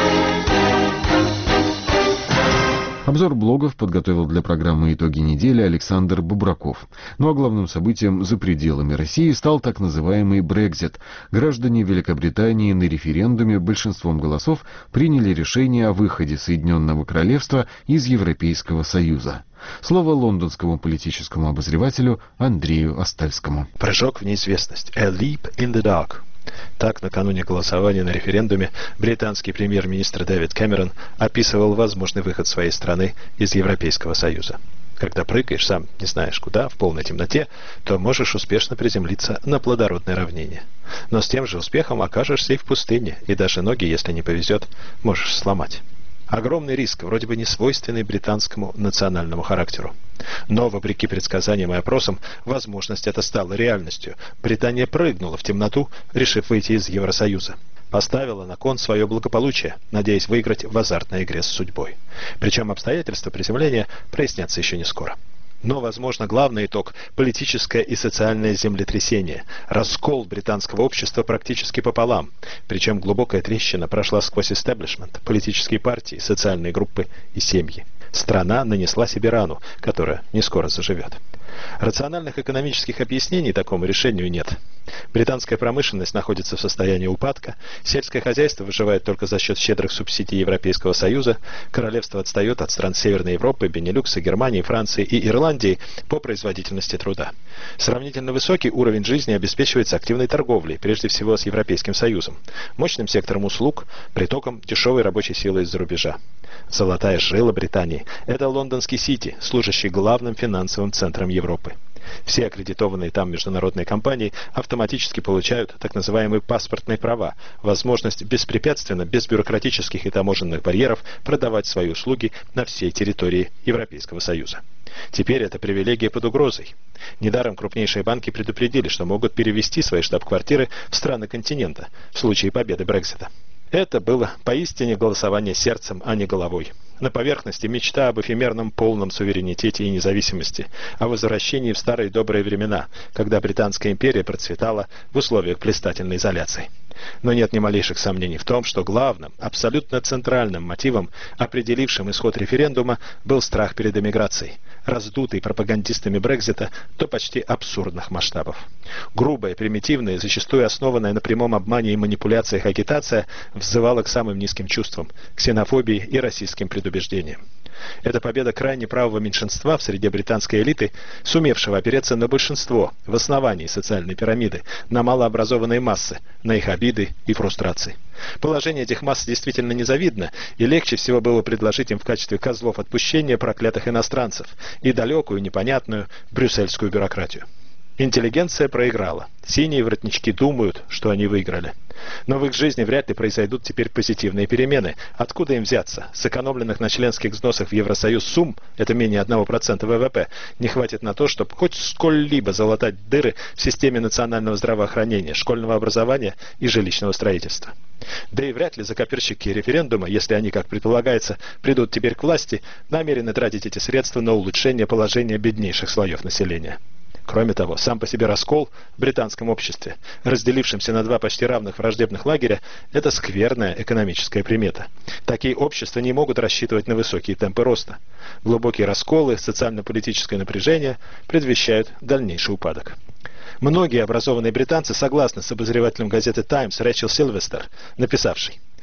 Обзор блогов подготовил для программы «Итоги недели» Александр Бубраков. Ну а главным событием за пределами России стал так называемый Брексит. Граждане Великобритании на референдуме большинством голосов приняли решение о выходе Соединенного Королевства из Европейского Союза. Слово лондонскому политическому обозревателю Андрею Остальскому. Прыжок в неизвестность. A leap in the dark. Так, накануне голосования на референдуме британский премьер-министр Дэвид Кэмерон описывал возможный выход своей страны из Европейского Союза. Когда прыгаешь, сам не знаешь куда, в полной темноте, то можешь успешно приземлиться на плодородное равнение. Но с тем же успехом окажешься и в пустыне, и даже ноги, если не повезет, можешь сломать. Огромный риск, вроде бы не свойственный британскому национальному характеру. Но, вопреки предсказаниям и опросам, возможность эта стала реальностью. Британия прыгнула в темноту, решив выйти из Евросоюза. Поставила на кон свое благополучие, надеясь выиграть в азартной игре с судьбой. Причем обстоятельства приземления прояснятся еще не скоро. Но, возможно, главный итог – политическое и социальное землетрясение, раскол британского общества практически пополам, причем глубокая трещина прошла сквозь истеблишмент, политические партии, социальные группы и семьи. Страна нанесла себе рану, которая не скоро заживет. Рациональных экономических объяснений такому решению нет. Британская промышленность находится в состоянии упадка, сельское хозяйство выживает только за счет щедрых субсидий Европейского Союза, королевство отстает от стран Северной Европы, Бенилюкса, Германии, Франции и Ирландии по производительности труда. Сравнительно высокий уровень жизни обеспечивается активной торговлей, прежде всего с Европейским Союзом, мощным сектором услуг, притоком дешевой рабочей силы из-за рубежа. Золотая жила Британии – это лондонский Сити, служащий главным финансовым центром Европы. Все аккредитованные там международные компании автоматически получают так называемые паспортные права, возможность беспрепятственно, без бюрократических и таможенных барьеров продавать свои услуги на всей территории Европейского Союза. Теперь эта привилегия под угрозой. Недаром крупнейшие банки предупредили, что могут перевести свои штаб-квартиры в страны континента в случае победы Брексита. Это было поистине голосование сердцем, а не головой. На поверхности мечта об эфемерном полном суверенитете и независимости, о возвращении в старые добрые времена, когда Британская империя процветала в условиях блистательной изоляции. Но нет ни малейших сомнений в том, что главным, абсолютно центральным мотивом, определившим исход референдума, был страх перед эмиграцией, раздутый пропагандистами Брексита до почти абсурдных масштабов. Грубая, примитивная, зачастую основанная на прямом обмане и манипуляциях агитация взывала к самым низким чувствам, ксенофобии и расистским предубеждениям. Это победа крайне правого меньшинства в среде британской элиты, сумевшего опереться на большинство в основании социальной пирамиды, на малообразованные массы, на их обиды и фрустрации. Положение этих масс действительно незавидно, и легче всего было предложить им в качестве козлов отпущения проклятых иностранцев и далекую, непонятную брюссельскую бюрократию. Интеллигенция проиграла. Синие воротнички думают, что они выиграли. Но в их жизни вряд ли произойдут теперь позитивные перемены. Откуда им взяться? Сэкономленных на членских взносах в Евросоюз сумм, это менее одного процента ВВП, не хватит на то, чтобы хоть сколь-либо залатать дыры в системе национального здравоохранения, школьного образования и жилищного строительства. Да и вряд ли закоперщики референдума, если они, как предполагается, придут теперь к власти, намерены тратить эти средства на улучшение положения беднейших слоев населения. Кроме того, сам по себе раскол в британском обществе, разделившемся на два почти равных враждебных лагеря, это скверная экономическая примета. Такие общества не могут рассчитывать на высокие темпы роста. Глубокие расколы, социально-политическое напряжение предвещают дальнейший упадок. Многие образованные британцы согласны с обозревателем газеты «Таймс» Рэйчел Сильвестер, написавшей: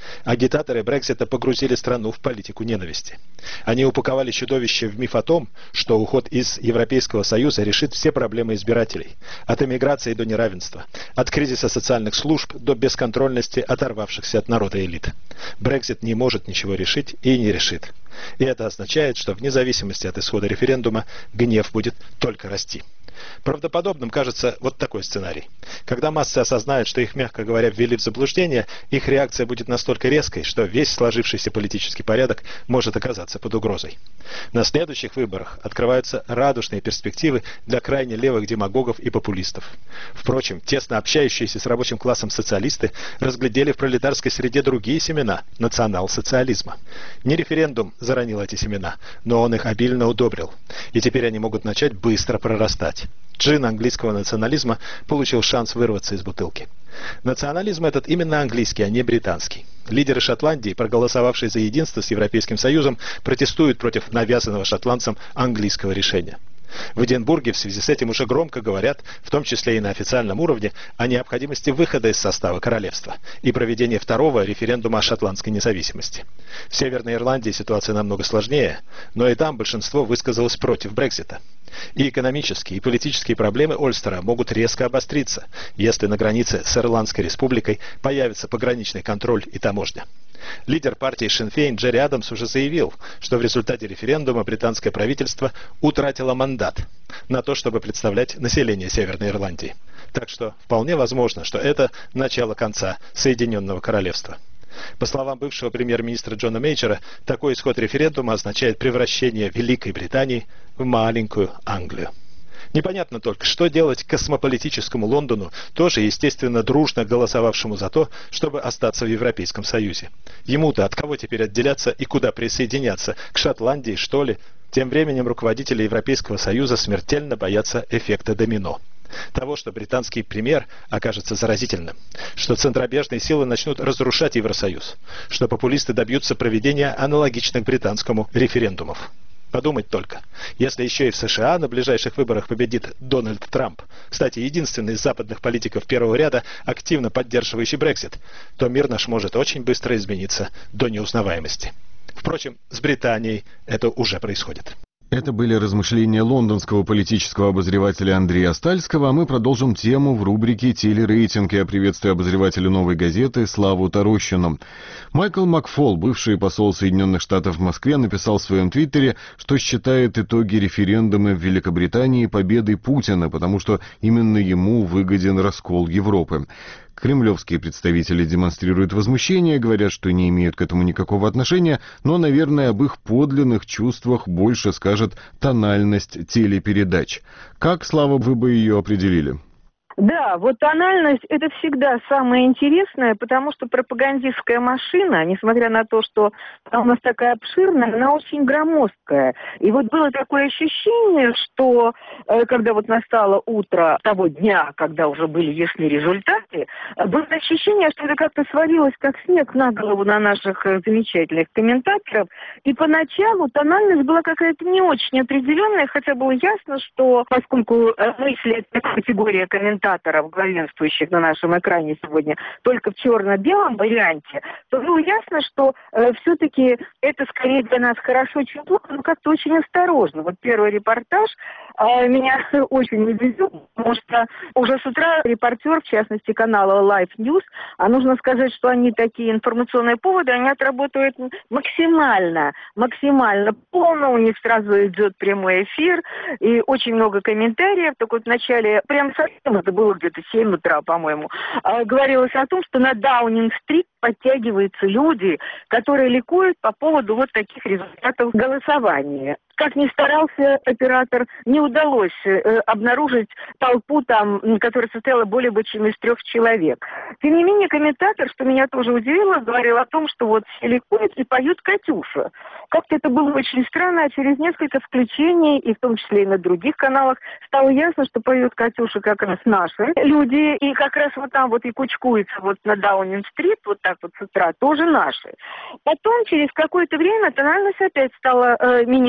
Агитаторы Брексита погрузили страну в политику ненависти. Они упаковали чудовище в миф о том, что уход из Европейского Союза решит все проблемы избирателей. От эмиграции до неравенства, от кризиса социальных служб до бесконтрольности оторвавшихся от народа элит. Брексит не может ничего решить и не решит. И это означает, что вне зависимости от исхода референдума гнев будет только расти. Правдоподобным кажется вот такой сценарий. Когда массы осознают, что их, мягко говоря, ввели в заблуждение, их реакция будет настолько резкой, что весь сложившийся политический порядок может оказаться под угрозой. На следующих выборах открываются радужные перспективы для крайне левых демагогов и популистов. Впрочем, тесно общающиеся с рабочим классом социалисты разглядели в пролетарской среде другие семена национал-социализма. Не референдум заронил эти семена, но он их обильно удобрил. И теперь они могут начать быстро прорастать. Джин английского национализма получил шанс вырваться из бутылки. Национализм этот именно английский, а не британский. Лидеры Шотландии, проголосовавшие за единство с Европейским Союзом, протестуют против навязанного шотландцам английского решения. В Эдинбурге в связи с этим уже громко говорят, в том числе и на официальном уровне, о необходимости выхода из состава королевства и проведения второго референдума о шотландской независимости. В Северной Ирландии ситуация намного сложнее, но и там большинство высказалось против Брексита. И экономические, и политические проблемы Ольстера могут резко обостриться, если на границе с Ирландской республикой появится пограничный контроль и таможня. Лидер партии Сinn Féin Джерри Адамс уже заявил, что в результате референдума британское правительство утратило мандат на то, чтобы представлять население Северной Ирландии. Так что вполне возможно, что это начало конца Соединенного Королевства. По словам бывшего премьер-министра Джона Мейджора, такой исход референдума означает превращение Великой Британии в маленькую Англию. Непонятно только, что делать космополитическому Лондону, тоже, естественно, дружно голосовавшему за то, чтобы остаться в Европейском Союзе. Ему-то от кого теперь отделяться и куда присоединяться? К Шотландии, что ли? Тем временем руководители Европейского Союза смертельно боятся эффекта домино. Того, что британский пример окажется заразительным, что центробежные силы начнут разрушать Евросоюз, что популисты добьются проведения аналогичных британскому референдумов. Подумать только, если еще и в США на ближайших выборах победит Дональд Трамп, кстати, единственный из западных политиков первого ряда, активно поддерживающий Брексит, то мир наш может очень быстро измениться до неузнаваемости. Впрочем, с Британией это уже происходит. Это были размышления лондонского политического обозревателя Андрея Стальского, а мы продолжим тему в рубрике «Телерейтинг». Я приветствую обозревателя «Новой газеты» Славу Тарощину. Майкл Макфол, бывший посол Соединенных Штатов в Москве, написал в своем твиттере, что считает итоги референдума в Великобритании победой Путина, потому что именно ему выгоден раскол Европы. Кремлевские представители демонстрируют возмущение, говорят, что не имеют к этому никакого отношения, но, наверное, об их подлинных чувствах больше скажет тональность телепередач. Как, Слава, вы бы ее определили? Да, вот тональность – это всегда самое интересное, потому что пропагандистская машина, несмотря на то, что она у нас такая обширная, она очень громоздкая. И вот было такое ощущение, что э, когда вот настало утро того дня, когда уже были ясны результаты, было ощущение, что это как-то свалилось, как снег на голову на наших э, замечательных комментаторов. И поначалу тональность была какая-то не очень определенная, хотя было ясно, что поскольку э, мысли – это категория комментаторов, главенствующих на нашем экране сегодня, только в черно-белом варианте, то было ясно, что э, все-таки это скорее для нас хорошо, чем плохо, но как-то очень осторожно. Вот первый репортаж э, меня очень удивил, потому что уже с утра репортер, в частности канала Life News, а нужно сказать, что они такие информационные поводы, они отработают максимально, максимально полно, у них сразу идет прямой эфир, и очень много комментариев, так вот вначале, прям совсем это было где-то семь утра, по-моему, говорилось о том, что на Даунинг-стрит подтягиваются люди, которые ликуют по поводу вот таких результатов голосования. Как ни старался оператор, не удалось э, обнаружить толпу там, которая состояла более бы чем из трех человек. Тем не менее, комментатор, что меня тоже удивило, говорил о том, что вот все ликуют и поют «Катюша». Как-то это было очень странно, а через несколько включений, и в том числе и на других каналах, стало ясно, что поют «Катюша» как раз наши люди, и как раз вот там вот и кучкуются вот на Даунинг-стрит, вот так вот с утра, тоже наши. Потом, через какое-то время, тональность опять стала э, меняться, и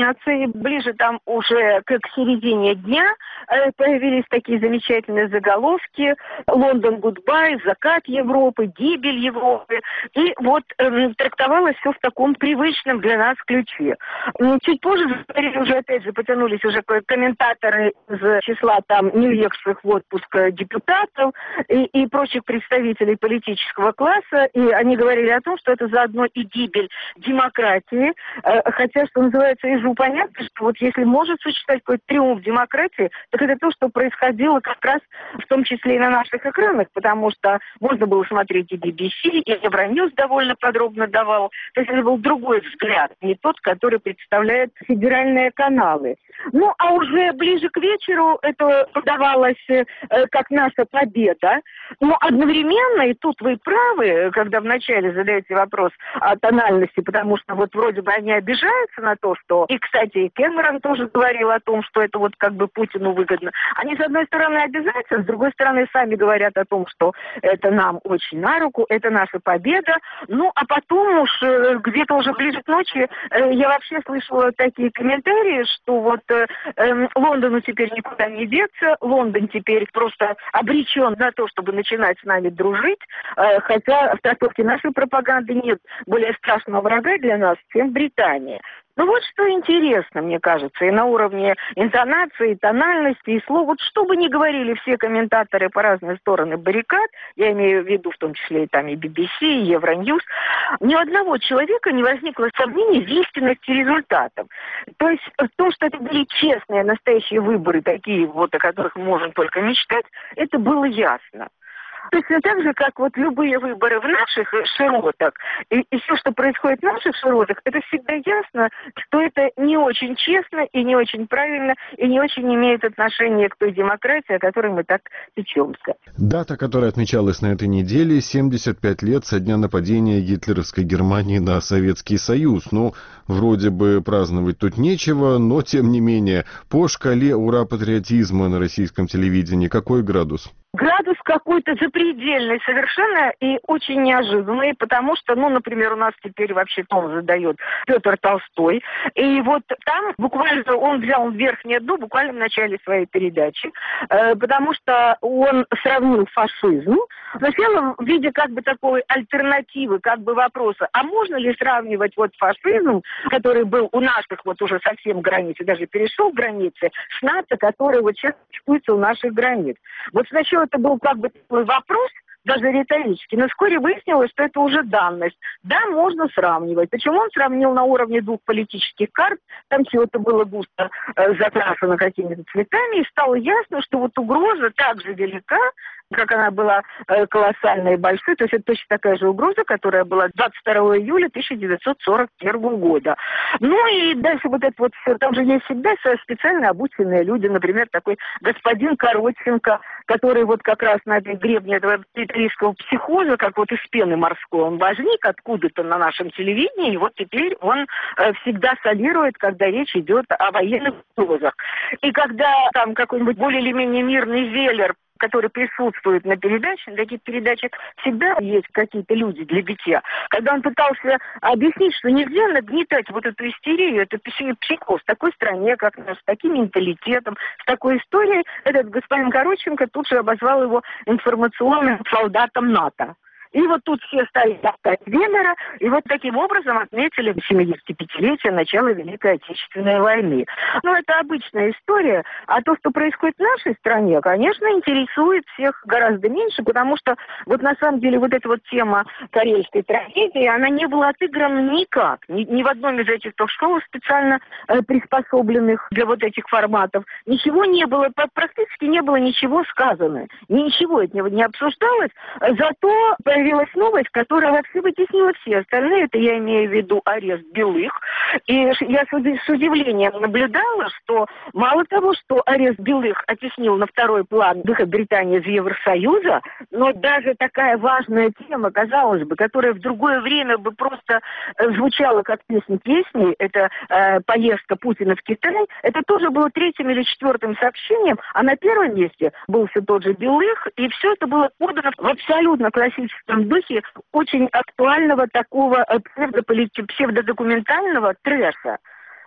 и ближе там уже к, к середине дня э, появились такие замечательные заголовки: «Лондон гудбай», «Закат Европы», «Гибель Европы». И вот э, трактовалось все в таком привычном для нас ключе. Чуть позже заговорили уже, опять же, потянулись уже комментаторы из числа там не уехавших в отпуск депутатов и, и прочих представителей политического класса, и они говорили о том, что это заодно и гибель демократии, э, хотя, что называется, ежу понятно, что вот если может существовать какой-то триумф демократии, так это то, что происходило как раз в том числе и на наших экранах, потому что можно было смотреть и би би си, и Евроньюз довольно подробно давал. То есть это был другой взгляд, не тот, который представляет федеральные каналы. Ну, а уже ближе к вечеру это подавалось э, как наша победа. Но одновременно, и тут вы правы, когда вначале задаете вопрос о тональности, потому что вот вроде бы они обижаются на то, что... И, кстати, и Кэмерон тоже говорил о том, что это вот как бы Путину выгодно. Они, с одной стороны, обязательно, с другой стороны, сами говорят о том, что это нам очень на руку, это наша победа. Ну, а потом уж э, где-то уже ближе к ночи э, я вообще слышала такие комментарии, что вот э, э, Лондону теперь никуда не деться, Лондон теперь просто обречен на то, чтобы начинать с нами дружить, э, хотя в трактовке нашей пропаганды нет более страшного врага для нас, чем Британия. Ну вот что интересно, мне кажется, и на уровне интонации, и тональности, и слов. Вот что бы ни говорили все комментаторы по разные стороны баррикад, я имею в виду в том числе и там и би би си, и Евроньюз, ни у одного человека не возникло сомнений в истинности результатов. То есть то, что это были честные, настоящие выборы, такие вот, о которых мы можем только мечтать, это было ясно. Точно так же, как вот любые выборы в наших широтах, и, и все, что происходит в наших широтах, это всегда ясно, что это не очень честно и не очень правильно, и не очень имеет отношения к той демократии, о которой мы так печемся. Дата, которая отмечалась на этой неделе, семьдесят пять лет со дня нападения гитлеровской Германии на Советский Союз. Ну, вроде бы праздновать тут нечего, но тем не менее, по шкале ура-патриотизма на российском телевидении какой градус? Градус какой-то запредельный совершенно и очень неожиданный, потому что, ну, например, у нас теперь вообще тон задает Петр Толстой, и вот там буквально он взял верхнее дно буквально в начале своей передачи, э, потому что он сравнил фашизм сначала в виде как бы такой альтернативы, как бы вопроса, а можно ли сравнивать вот фашизм, который был у наших вот уже совсем границ, даже перешел границы, с НАТО, который вот сейчас чувствуется у наших границ. Вот сначала это был как бы такой вопрос, даже риторический, но вскоре выяснилось, что это уже данность. Да, можно сравнивать. Причем он сравнил на уровне двух политических карт, там все это было густо э, закрашено какими-то цветами, и стало ясно, что вот угроза так же велика, как она была э, колоссальной и большой, то есть это точно такая же угроза, которая была двадцать второго июля тысяча девятьсот сорок первого года. Ну и дальше вот это вот все, там же есть всегда специально обученные люди, например, такой господин Коротченко, который вот как раз на этой гребне этого петрийского психоза, как вот из пены морской, он возник откуда-то на нашем телевидении, и вот теперь он э, всегда солирует, когда речь идет о военных угрозах. И когда там какой-нибудь более или менее мирный Веллер, который присутствует на передаче, на таких передачах всегда есть какие-то люди для битья. Когда он пытался объяснить, что нельзя нагнетать вот эту истерию, это психоз в такой стране, как наш, с таким менталитетом, с такой историей, этот господин Коротченко тут же обозвал его информационным солдатом НАТО. И вот тут все стали топтать Веллера, и вот таким образом отметили семидесятипятилетие начала Великой Отечественной войны. Ну, это обычная история, а то, что происходит в нашей стране, конечно, интересует всех гораздо меньше, потому что вот на самом деле вот эта вот тема карельской трагедии, она не была отыграна никак, ни, ни в одном из этих ток-шоу специально э, приспособленных для вот этих форматов. Ничего не было, практически не было ничего сказано, ничего от него не обсуждалось, зато появилась новость, которая вообще вытеснила все остальные. Это я имею в виду арест Белых. И я с удивлением наблюдала, что мало того, что арест Белых оттеснил на второй план выход Британии из Евросоюза, но даже такая важная тема, казалось бы, которая в другое время бы просто звучала как песня песни, это э, поездка Путина в Китай, это тоже было третьим или четвертым сообщением, а на первом месте был все тот же Белых, и все это было подано в абсолютно классическом в духе очень актуального такого псевдополити- псевдодокументального трэша.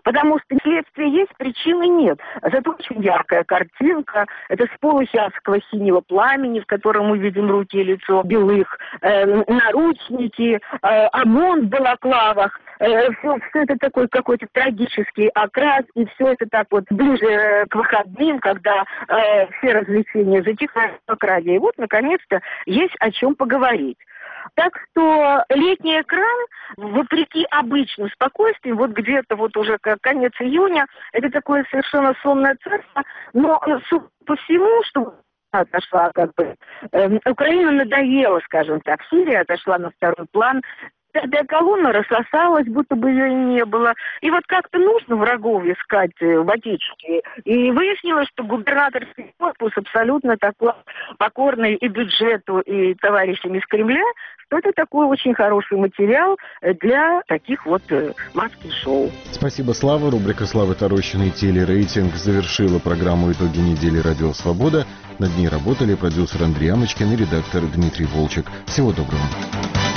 Потому что следствие есть, причины нет. Зато очень яркая картинка. Это сполохи адского синего пламени, в котором мы видим руки и лицо белых, э, наручники, э, ОМОН в балаклавах. Э, все, все это такой какой-то трагический окрас. И все это так вот ближе к выходным, когда э, все развлечения затихают в окраде. И вот, наконец-то, есть о чем поговорить. Так что летний экран, вопреки обычному спокойствию, вот где-то вот уже конец июня, это такое совершенно сонное царство, но, судя по всему, что отошла как бы, э, Украина надоела, скажем так, Сирия отошла на второй план, пятая колонна рассосалась, будто бы ее и не было. И вот как-то нужно врагов искать в Отечестве. И выяснилось, что губернаторский корпус абсолютно такой покорный и бюджету, и товарищам из Кремля, что это такой очень хороший материал для таких вот маски-шоу. Спасибо, Слава. Рубрика Славы Тарощиной «Телерейтинг» завершила программу «Итоги недели. Радио Свобода». Над ней работали продюсер Андрей Амочкин и редактор Дмитрий Волчек. Всего доброго.